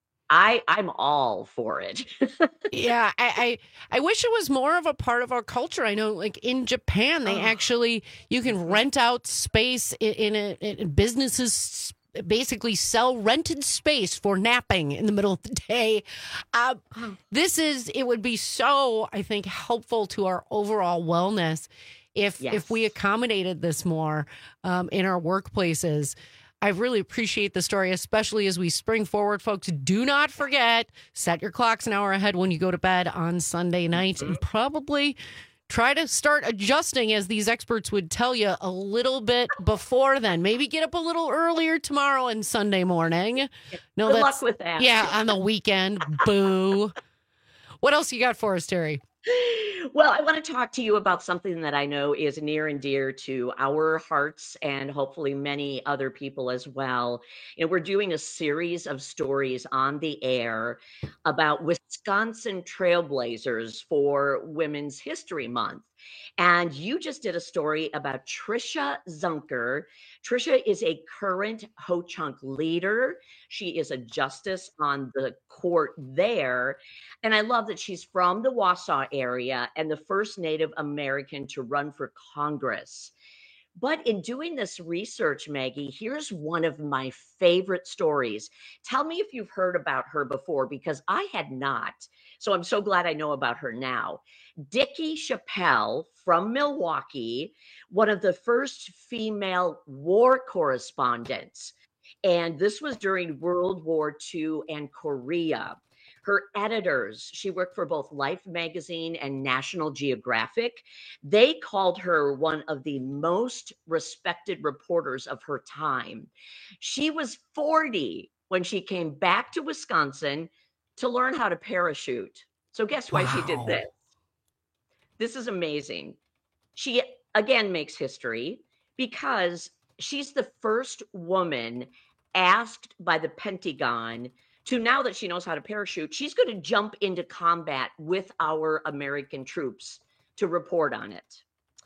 I I'm all for it. Yeah, I, I I wish it was more of a part of our culture. I know, like in Japan, they Oh. actually you can rent out space in, in, a, in businesses. Basically, sell rented space for napping in the middle of the day. Uh, this is it would be so I think helpful to our overall wellness if Yes. if we accommodated this more um, in our workplaces. I really appreciate the story, especially as we spring forward, folks. Do not forget, set your clocks an hour ahead when you go to bed on Sunday night, and probably try to start adjusting, as these experts would tell you, a little bit before then. Maybe get up a little earlier tomorrow and Sunday morning. No, Good that's- luck with that. Yeah, on the weekend. Boo. What else you got for us, Terry? Well, I want to talk to you about something that I know is near and dear to our hearts and hopefully many other people as well. You know, we're doing a series of stories on the air about Wisconsin trailblazers for Women's History Month. And you just did a story about Trisha Zunker. Trisha is a current Ho-Chunk leader. She is a justice on the court there. And I love that she's from the Wausau area and the first Native American to run for Congress. But in doing this research, Maggie, here's one of my favorite stories. Tell me if you've heard about her before, because I had not. So I'm so glad I know about her now. Dickie Chappelle from Milwaukee, one of the first female war correspondents. And this was during World War Two and Korea. Her editors, she worked for both Life magazine and National Geographic. They called her one of the most respected reporters of her time. She was forty when she came back to Wisconsin to learn how to parachute. So guess why she did Wow. this? This is amazing. She again makes history because she's the first woman asked by the Pentagon to, now that she knows how to parachute, she's going to jump into combat with our American troops to report on it.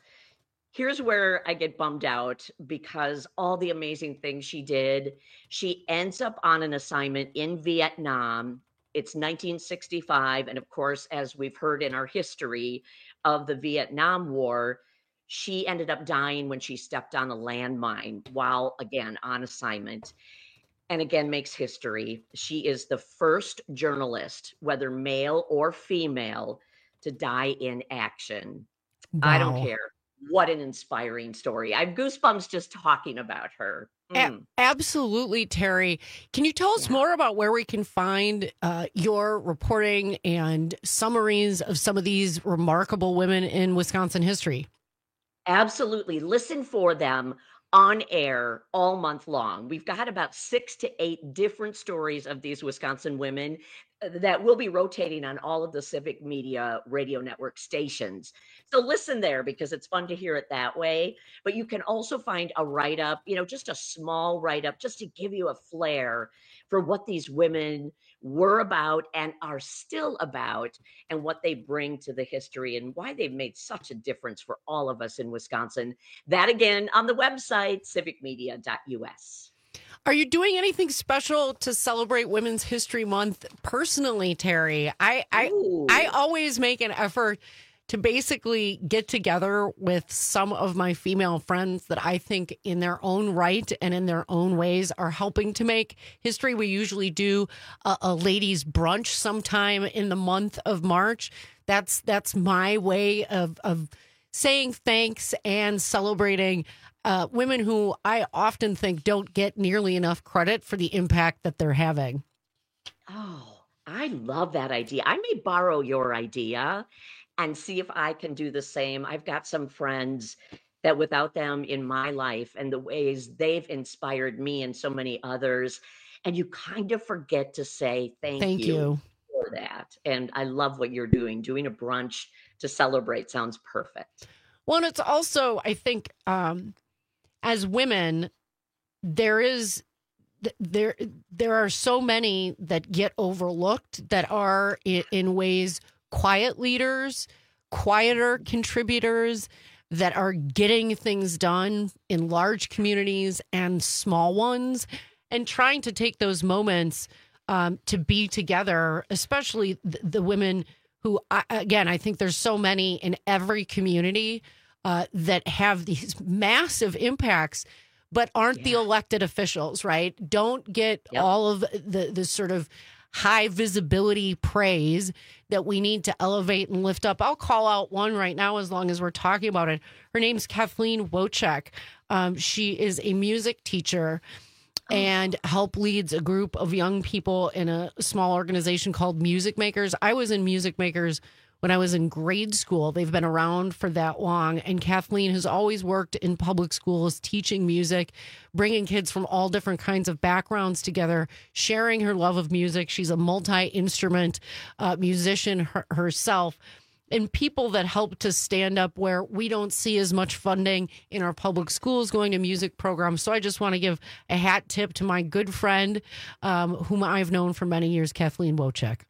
Here's where I get bummed out because all the amazing things she did. She ends up on an assignment in Vietnam. It's nineteen sixty-five. And of course, as we've heard in our history of the Vietnam War, she ended up dying when she stepped on a landmine while, again, on assignment. And again, makes history. She is the first journalist, whether male or female, to die in action. I don't Wow. care. What an inspiring story. I have goosebumps just talking about her. A- Mm. absolutely, Terry. Can you tell us more about where we can find uh, your reporting and summaries of some of these remarkable women in Wisconsin history? Absolutely. Listen for them on air all month long. We've got about six to eight different stories of these Wisconsin women uh, that will be rotating on all of the Civic Media radio network stations. So listen there because it's fun to hear it that way. But you can also find a write-up, you know, just a small write-up just to give you a flair for what these women were about and are still about and what they bring to the history and why they've made such a difference for all of us in Wisconsin. That again on the website, civic media dot U S. Are you doing anything special to celebrate Women's History Month personally, Terry? I I, I always make an effort to basically get together with some of my female friends that I think in their own right and in their own ways are helping to make history. We usually do a, a ladies' brunch sometime in the month of March. That's that's my way of of saying thanks and celebrating uh, women who I often think don't get nearly enough credit for the impact that they're having. Oh, I love that idea. I may borrow your idea and see if I can do the same. I've got some friends that without them in my life and the ways they've inspired me and so many others, and you kind of forget to say thank, Thank you, you. for that. And I love what you're doing. Doing a brunch to celebrate sounds perfect. Well, and it's also, I think, um, as women, there is th- there there are so many that get overlooked that are in, in ways quiet leaders, quieter contributors that are getting things done in large communities and small ones, and trying to take those moments um, to be together, especially the, the women who, I, again, I think there's so many in every community uh, that have these massive impacts, but aren't the elected officials, right? Don't get all of the, the sort of high visibility praise that we need to elevate and lift up. I'll call out one right now as long as we're talking about it. Her name's Kathleen Wojcik. Um, she is a music teacher and help leads a group of young people in a small organization called Music Makers. I was in Music Makers when I was in grade school. They've been around for that long. And Kathleen has always worked in public schools, teaching music, bringing kids from all different kinds of backgrounds together, sharing her love of music. She's a multi-instrument uh, musician her- herself. And people that help to stand up where we don't see as much funding in our public schools going to music programs. So I just want to give a hat tip to my good friend, um, whom I've known for many years, Kathleen Wojcik.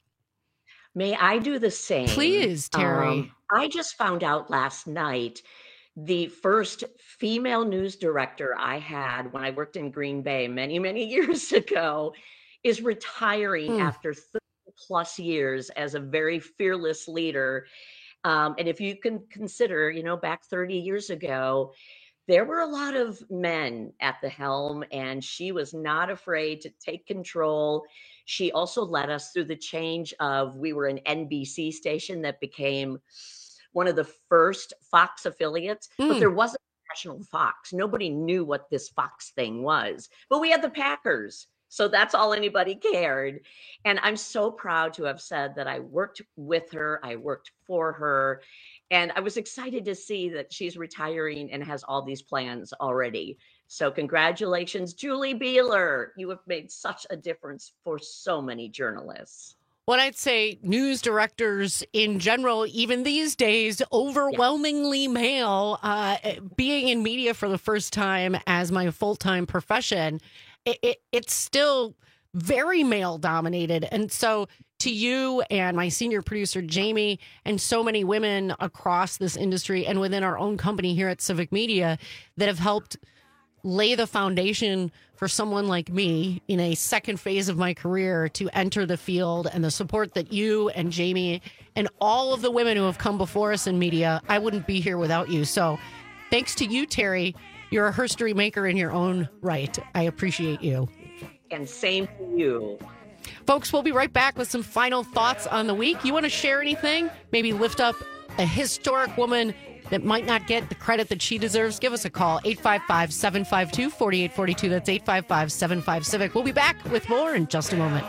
May I do the same? Please, Terry. Um, I just found out last night the first female news director I had when I worked in Green Bay many, many years ago is retiring Hmm. after thirty plus years as a very fearless leader. Um, and if you can consider, you know, back thirty years ago, there were a lot of men at the helm, and she was not afraid to take control. She also led us through the change of, we were an N B C station that became one of the first Fox affiliates, but Mm. there wasn't national Fox. Nobody knew what this Fox thing was, but we had the Packers. So that's all anybody cared. And I'm so proud to have said that I worked with her, I worked for her, and I was excited to see that she's retiring and has all these plans already. So congratulations, Julie Beeler. You have made such a difference for so many journalists. What I'd say, news directors in general, even these days, overwhelmingly male, uh, being in media for the first time as my full-time profession, it, it, it's still very male dominated. And so to you and my senior producer, Jamie, and so many women across this industry and within our own company here at Civic Media that have helped lay the foundation for someone like me in a second phase of my career to enter the field, and the support that you and Jamie and all of the women who have come before us in media, I wouldn't be here without you. So thanks to you, Terry. You're a history maker in your own right. I appreciate you. And same to you. Folks, we'll be right back with some final thoughts on the week. You want to share anything? Maybe lift up a historic woman that might not get the credit that she deserves? Give us a call, eight five five, seven five two, four eight four two. That's eight five five, seven five, Civic. We'll be back with more in just a moment.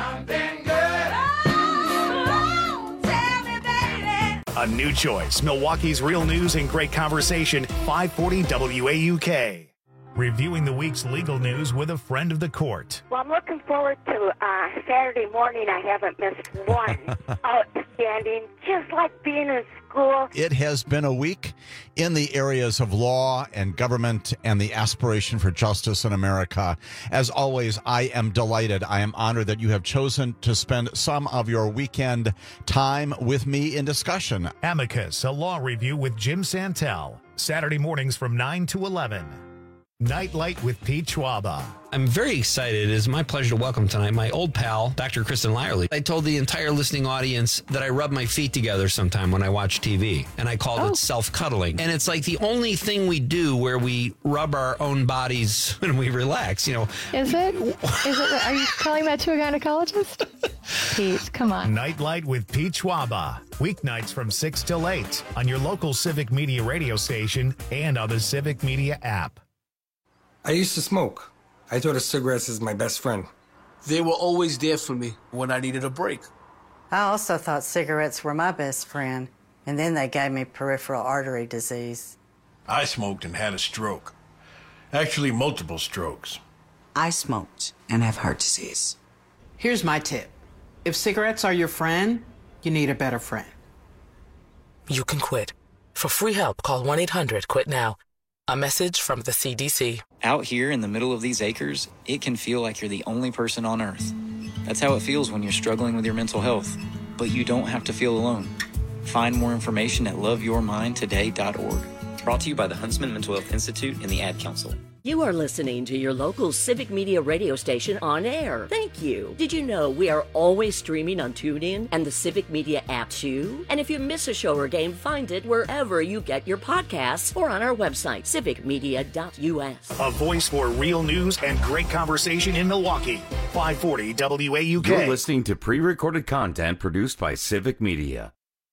A new choice. Milwaukee's Real News and Great Conversation, five forty W A U K. Reviewing the week's legal news with a friend of the court. Well, I'm looking forward to uh, Saturday morning. I haven't missed one. Outstanding. Just like being in school. It has been a week in the areas of law and government and the aspiration for justice in America. As always, I am delighted. I am honored that you have chosen to spend some of your weekend time with me in discussion. Amicus, a law review with Jim Santel. Saturday mornings from nine to eleven. Nightlight with Pete Schwaba. I'm very excited. It is my pleasure to welcome tonight my old pal, Doctor Kristen Lyerly. I told the entire listening audience that I rub my feet together sometime when I watch T V, and I called oh. it self-cuddling. And it's like the only thing we do where we rub our own bodies when we relax, you know. Is it? Is it? Are you calling that to a gynecologist? Pete, come on. Nightlight with Pete Schwaba. Weeknights from six till eight on your local Civic Media radio station and on the Civic Media app. I used to smoke. I thought of cigarettes as my best friend. They were always there for me when I needed a break. I also thought cigarettes were my best friend, and then they gave me peripheral artery disease. I smoked and had a stroke. Actually, multiple strokes. I smoked and have heart disease. Here's my tip. If cigarettes are your friend, you need a better friend. You can quit. For free help, call one eight hundred quit now. A message from the C D C. Out here in the middle of these acres, it can feel like you're the only person on Earth. That's how it feels when you're struggling with your mental health. But you don't have to feel alone. Find more information at love your mind today dot org. Brought to you by the Huntsman Mental Health Institute and the Ad Council. You are listening to your local Civic Media radio station on air. Thank you. Did you know we are always streaming on TuneIn and the Civic Media app too? And if you miss a show or game, find it wherever you get your podcasts or on our website, civic media dot U S. A voice for real news and great conversation in Milwaukee. five forty W A U K. You're listening to pre-recorded content produced by Civic Media.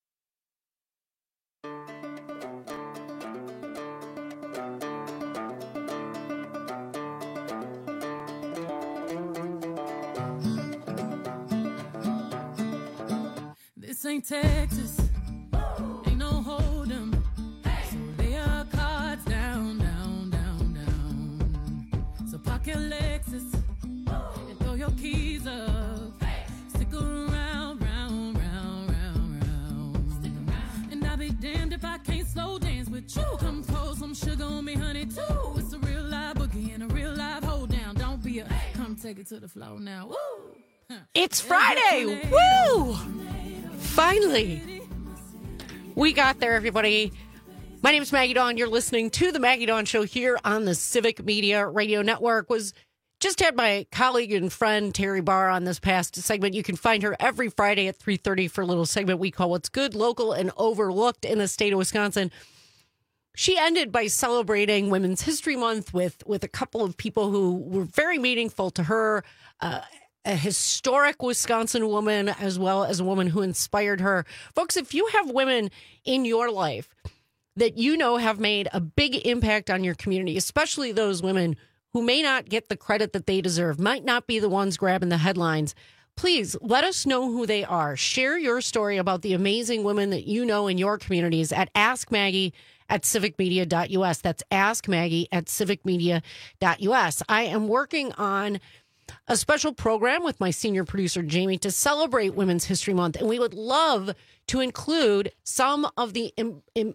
This ain't Texas, ain't no hold'em. So lay your cards down, down, down, down. So park your Lexus and throw your keys up. Stick around, round, round, round, round. And I'll be damned if I can't slow dance with you. Come pour some sugar on me, honey, too. It's a real live boogie and a real live hold down. Don't be a come take it to the floor now. Woo! It's Friday! Woo! Finally, we got there, everybody. My name is Maggie Dawn. You're listening to the Maggie Dawn Show here on the Civic Media Radio Network. Was just had my colleague and friend Terry Barr on this past segment. You can find her every Friday at three thirty for a little segment we call What's Good, Local, and Overlooked in the state of Wisconsin. She ended by celebrating Women's History Month with, with a couple of people who were very meaningful to her. Uh, A historic Wisconsin woman, as well as a woman who inspired her. Folks, if you have women in your life that you know have made a big impact on your community, especially those women who may not get the credit that they deserve, might not be the ones grabbing the headlines, please let us know who they are. Share your story about the amazing women that you know in your communities at Ask Maggie at civic media dot U S. That's Ask Maggie at civic media dot U S. I am working on a special program with my senior producer, Jamie, to celebrate Women's History Month. And we would love to include some of the im- im-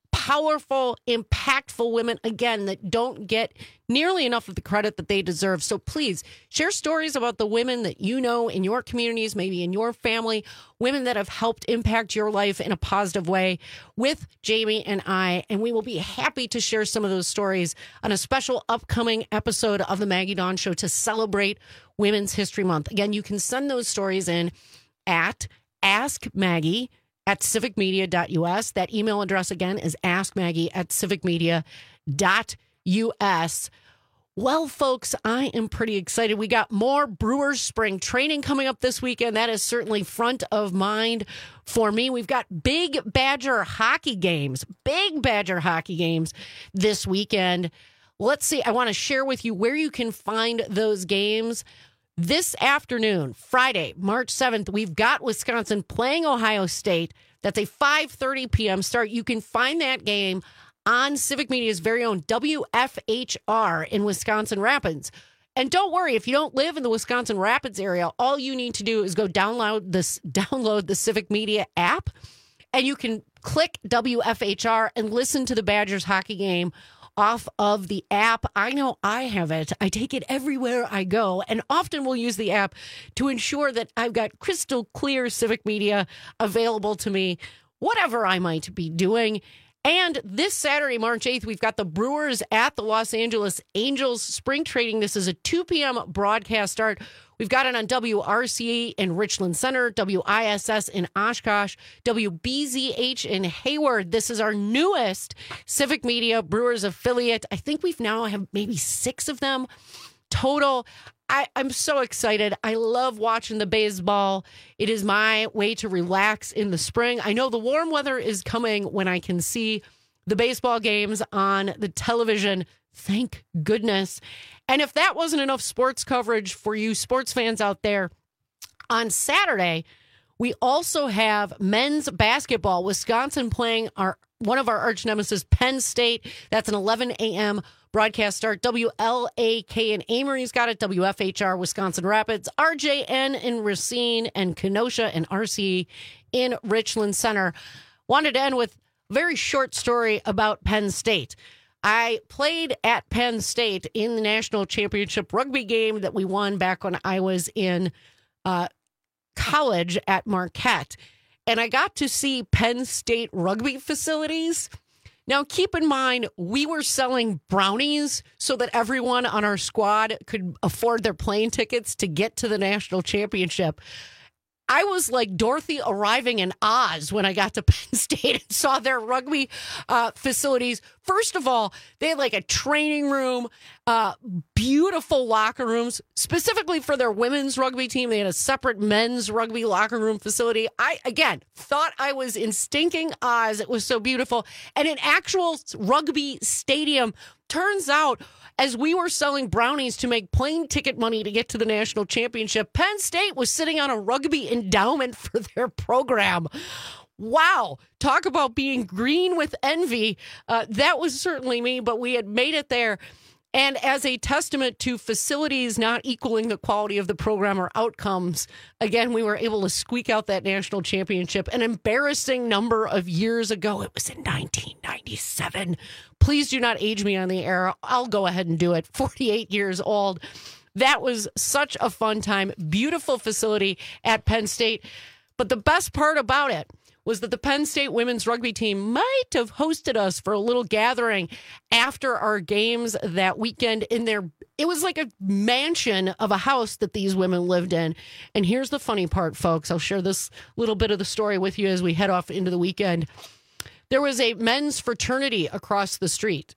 powerful, impactful women, again, that don't get nearly enough of the credit that they deserve. So please share stories about the women that you know in your communities, maybe in your family, women that have helped impact your life in a positive way with Jamie and I. And we will be happy to share some of those stories on a special upcoming episode of the Maggie Dawn Show to celebrate Women's History Month. Again, you can send those stories in at Ask Maggie at civic media dot u s. That email address again is askmaggie at civic media dot u s. Well, folks, I am pretty excited. We got more Brewers spring training coming up this weekend. That is certainly front of mind for me. We've got big Badger hockey games, big Badger hockey games this weekend. Let's see. I want to share with you where you can find those games. This afternoon, Friday, March seventh, we've got Wisconsin playing Ohio State. That's a five thirty p.m. start. You can find that game on Civic Media's very own W F H R in Wisconsin Rapids. And don't worry, if you don't live in the Wisconsin Rapids area, all you need to do is go download this, download the Civic Media app, and you can click W F H R and listen to the Badgers hockey game off of the app. I know I have it. I take it everywhere I go, and often will use the app to ensure that I've got crystal clear Civic Media available to me, whatever I might be doing. And this Saturday, March eighth, we've got the Brewers at the Los Angeles Angels spring training. This is a two p.m. broadcast start. We've got it on W R C A in Richland Center, W I S S in Oshkosh, W B Z H in Hayward. This is our newest Civic Media Brewers affiliate. I think we've now have maybe six of them total. I, I'm so excited. I love watching the baseball. It is my way to relax in the spring. I know the warm weather is coming when I can see the baseball games on the television. Thank goodness. And if that wasn't enough sports coverage for you sports fans out there, on Saturday, we also have men's basketball. Wisconsin playing our one of our arch nemesis, Penn State. That's an eleven a.m. broadcast start. W L A K in Amory's got it. W F H R Wisconsin Rapids. R J N in Racine, and Kenosha and R C in Richland Center. Wanted to end with a very short story about Penn State. I played at Penn State in the national championship rugby game that we won back when I was in uh, college at Marquette. And I got to see Penn State rugby facilities. Now, keep in mind, we were selling brownies so that everyone on our squad could afford their plane tickets to get to the national championship. I was like Dorothy arriving in Oz when I got to Penn State and saw their rugby uh, facilities. First of all, they had like a training room, uh, beautiful locker rooms, specifically for their women's rugby team. They had a separate men's rugby locker room facility. I, again, thought I was in stinking Oz. It was so beautiful. And an actual rugby stadium. Turns out, as we were selling brownies to make plane ticket money to get to the national championship, Penn State was sitting on a rugby endowment for their program. Wow. Talk about being green with envy. Uh, that was certainly me, but we had made it there. And as a testament to facilities not equaling the quality of the program or outcomes, again, we were able to squeak out that national championship an embarrassing number of years ago. It was in nineteen ninety-seven. Please do not age me on the air. I'll go ahead and do it. forty-eight years old. That was such a fun time. Beautiful facility at Penn State. But the best part about it was that the Penn State women's rugby team might have hosted us for a little gathering after our games that weekend in their, it was like a mansion of a house that these women lived in. And here's the funny part, folks. I'll share this little bit of the story with you as we head off into the weekend. There was a men's fraternity across the street,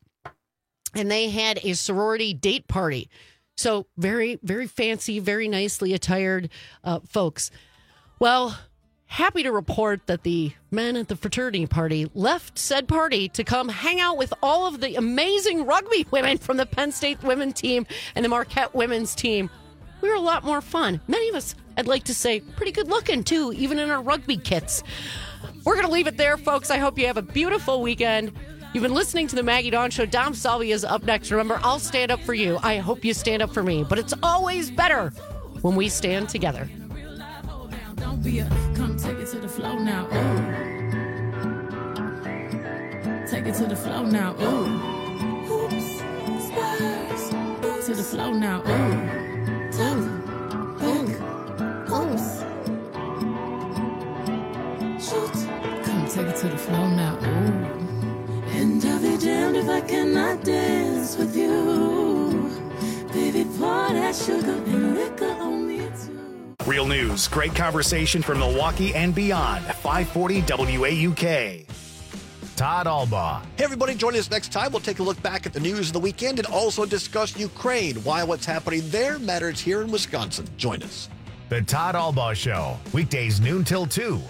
and they had a sorority date party. So very, very fancy, very nicely attired uh, folks. Well, happy to report that the men at the fraternity party left said party to come hang out with all of the amazing rugby women from the Penn State women's team and the Marquette women's team. We were a lot more fun. Many of us, I'd like to say, pretty good looking too, even in our rugby kits. We're going to leave it there, folks. I hope you have a beautiful weekend. You've been listening to the Maggie Dawn Show. Dom Salvia is up next. Remember, I'll stand up for you. I hope you stand up for me. But it's always better when we stand together. Don't be a come take it to the flow now. Ooh. Take take it to the floor now. Ooh. Hoops, spurs, to the floor now. Ooh. Ooh. Hook, oops. Shoot. Come take it to the floor now. Ooh. And I'll be damned if I cannot dance with you. Baby, pour that sugar and liquor on me too. Real news, great conversation from Milwaukee and beyond. five forty W A U K. Todd Albaugh. Hey, everybody, join us next time. We'll take a look back at the news of the weekend and also discuss Ukraine, why what's happening there matters here in Wisconsin. Join us. The Todd Albaugh Show, weekdays noon till two.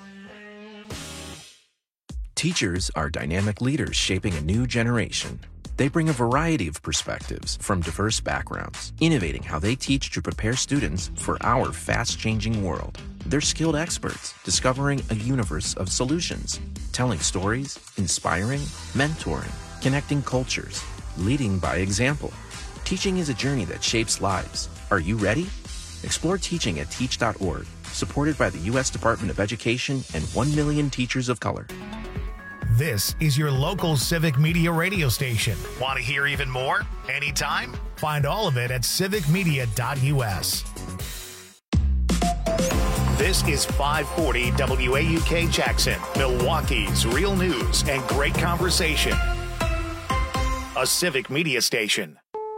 Teachers are dynamic leaders shaping a new generation. They bring a variety of perspectives from diverse backgrounds, innovating how they teach to prepare students for our fast-changing world. They're skilled experts, discovering a universe of solutions, telling stories, inspiring, mentoring, connecting cultures, leading by example. Teaching is a journey that shapes lives. Are you ready? Explore teaching at teach dot org, supported by the U S Department of Education and one million teachers of color. This is your local Civic Media radio station. Want to hear even more? Anytime? Find all of it at civic media dot U S. This is five forty W A U K Jackson, Milwaukee's real news and great conversation. A Civic Media station.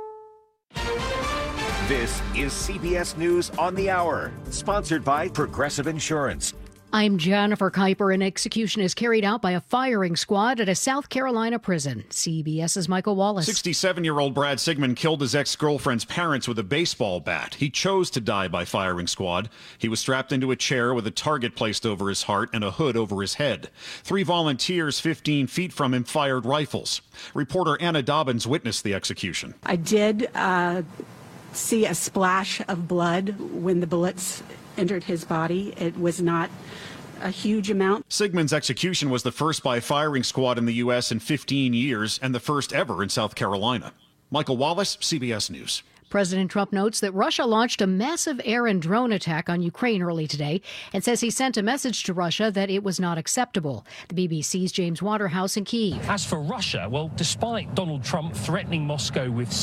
This is C B S News on the Hour, sponsored by Progressive Insurance. I'm Jennifer Kuiper. An execution is carried out by a firing squad at a South Carolina prison. CBS's Michael Wallace. sixty-seven-year-old Brad Sigmund killed his ex-girlfriend's parents with a baseball bat. He chose to die by firing squad. He was strapped into a chair with a target placed over his heart and a hood over his head. Three volunteers fifteen feet from him fired rifles. Reporter Anna Dobbins witnessed the execution. I did uh, see a splash of blood when the bullets entered his body. It was not a huge amount. Sigmund's execution was the first by firing squad in the U S in fifteen years and the first ever in South Carolina. Michael Wallace, C B S News. President Trump notes that Russia launched a massive air and drone attack on Ukraine early today and says he sent a message to Russia that it was not acceptable. The B B C's James Waterhouse in Kyiv. As for Russia, well, despite Donald Trump threatening Moscow with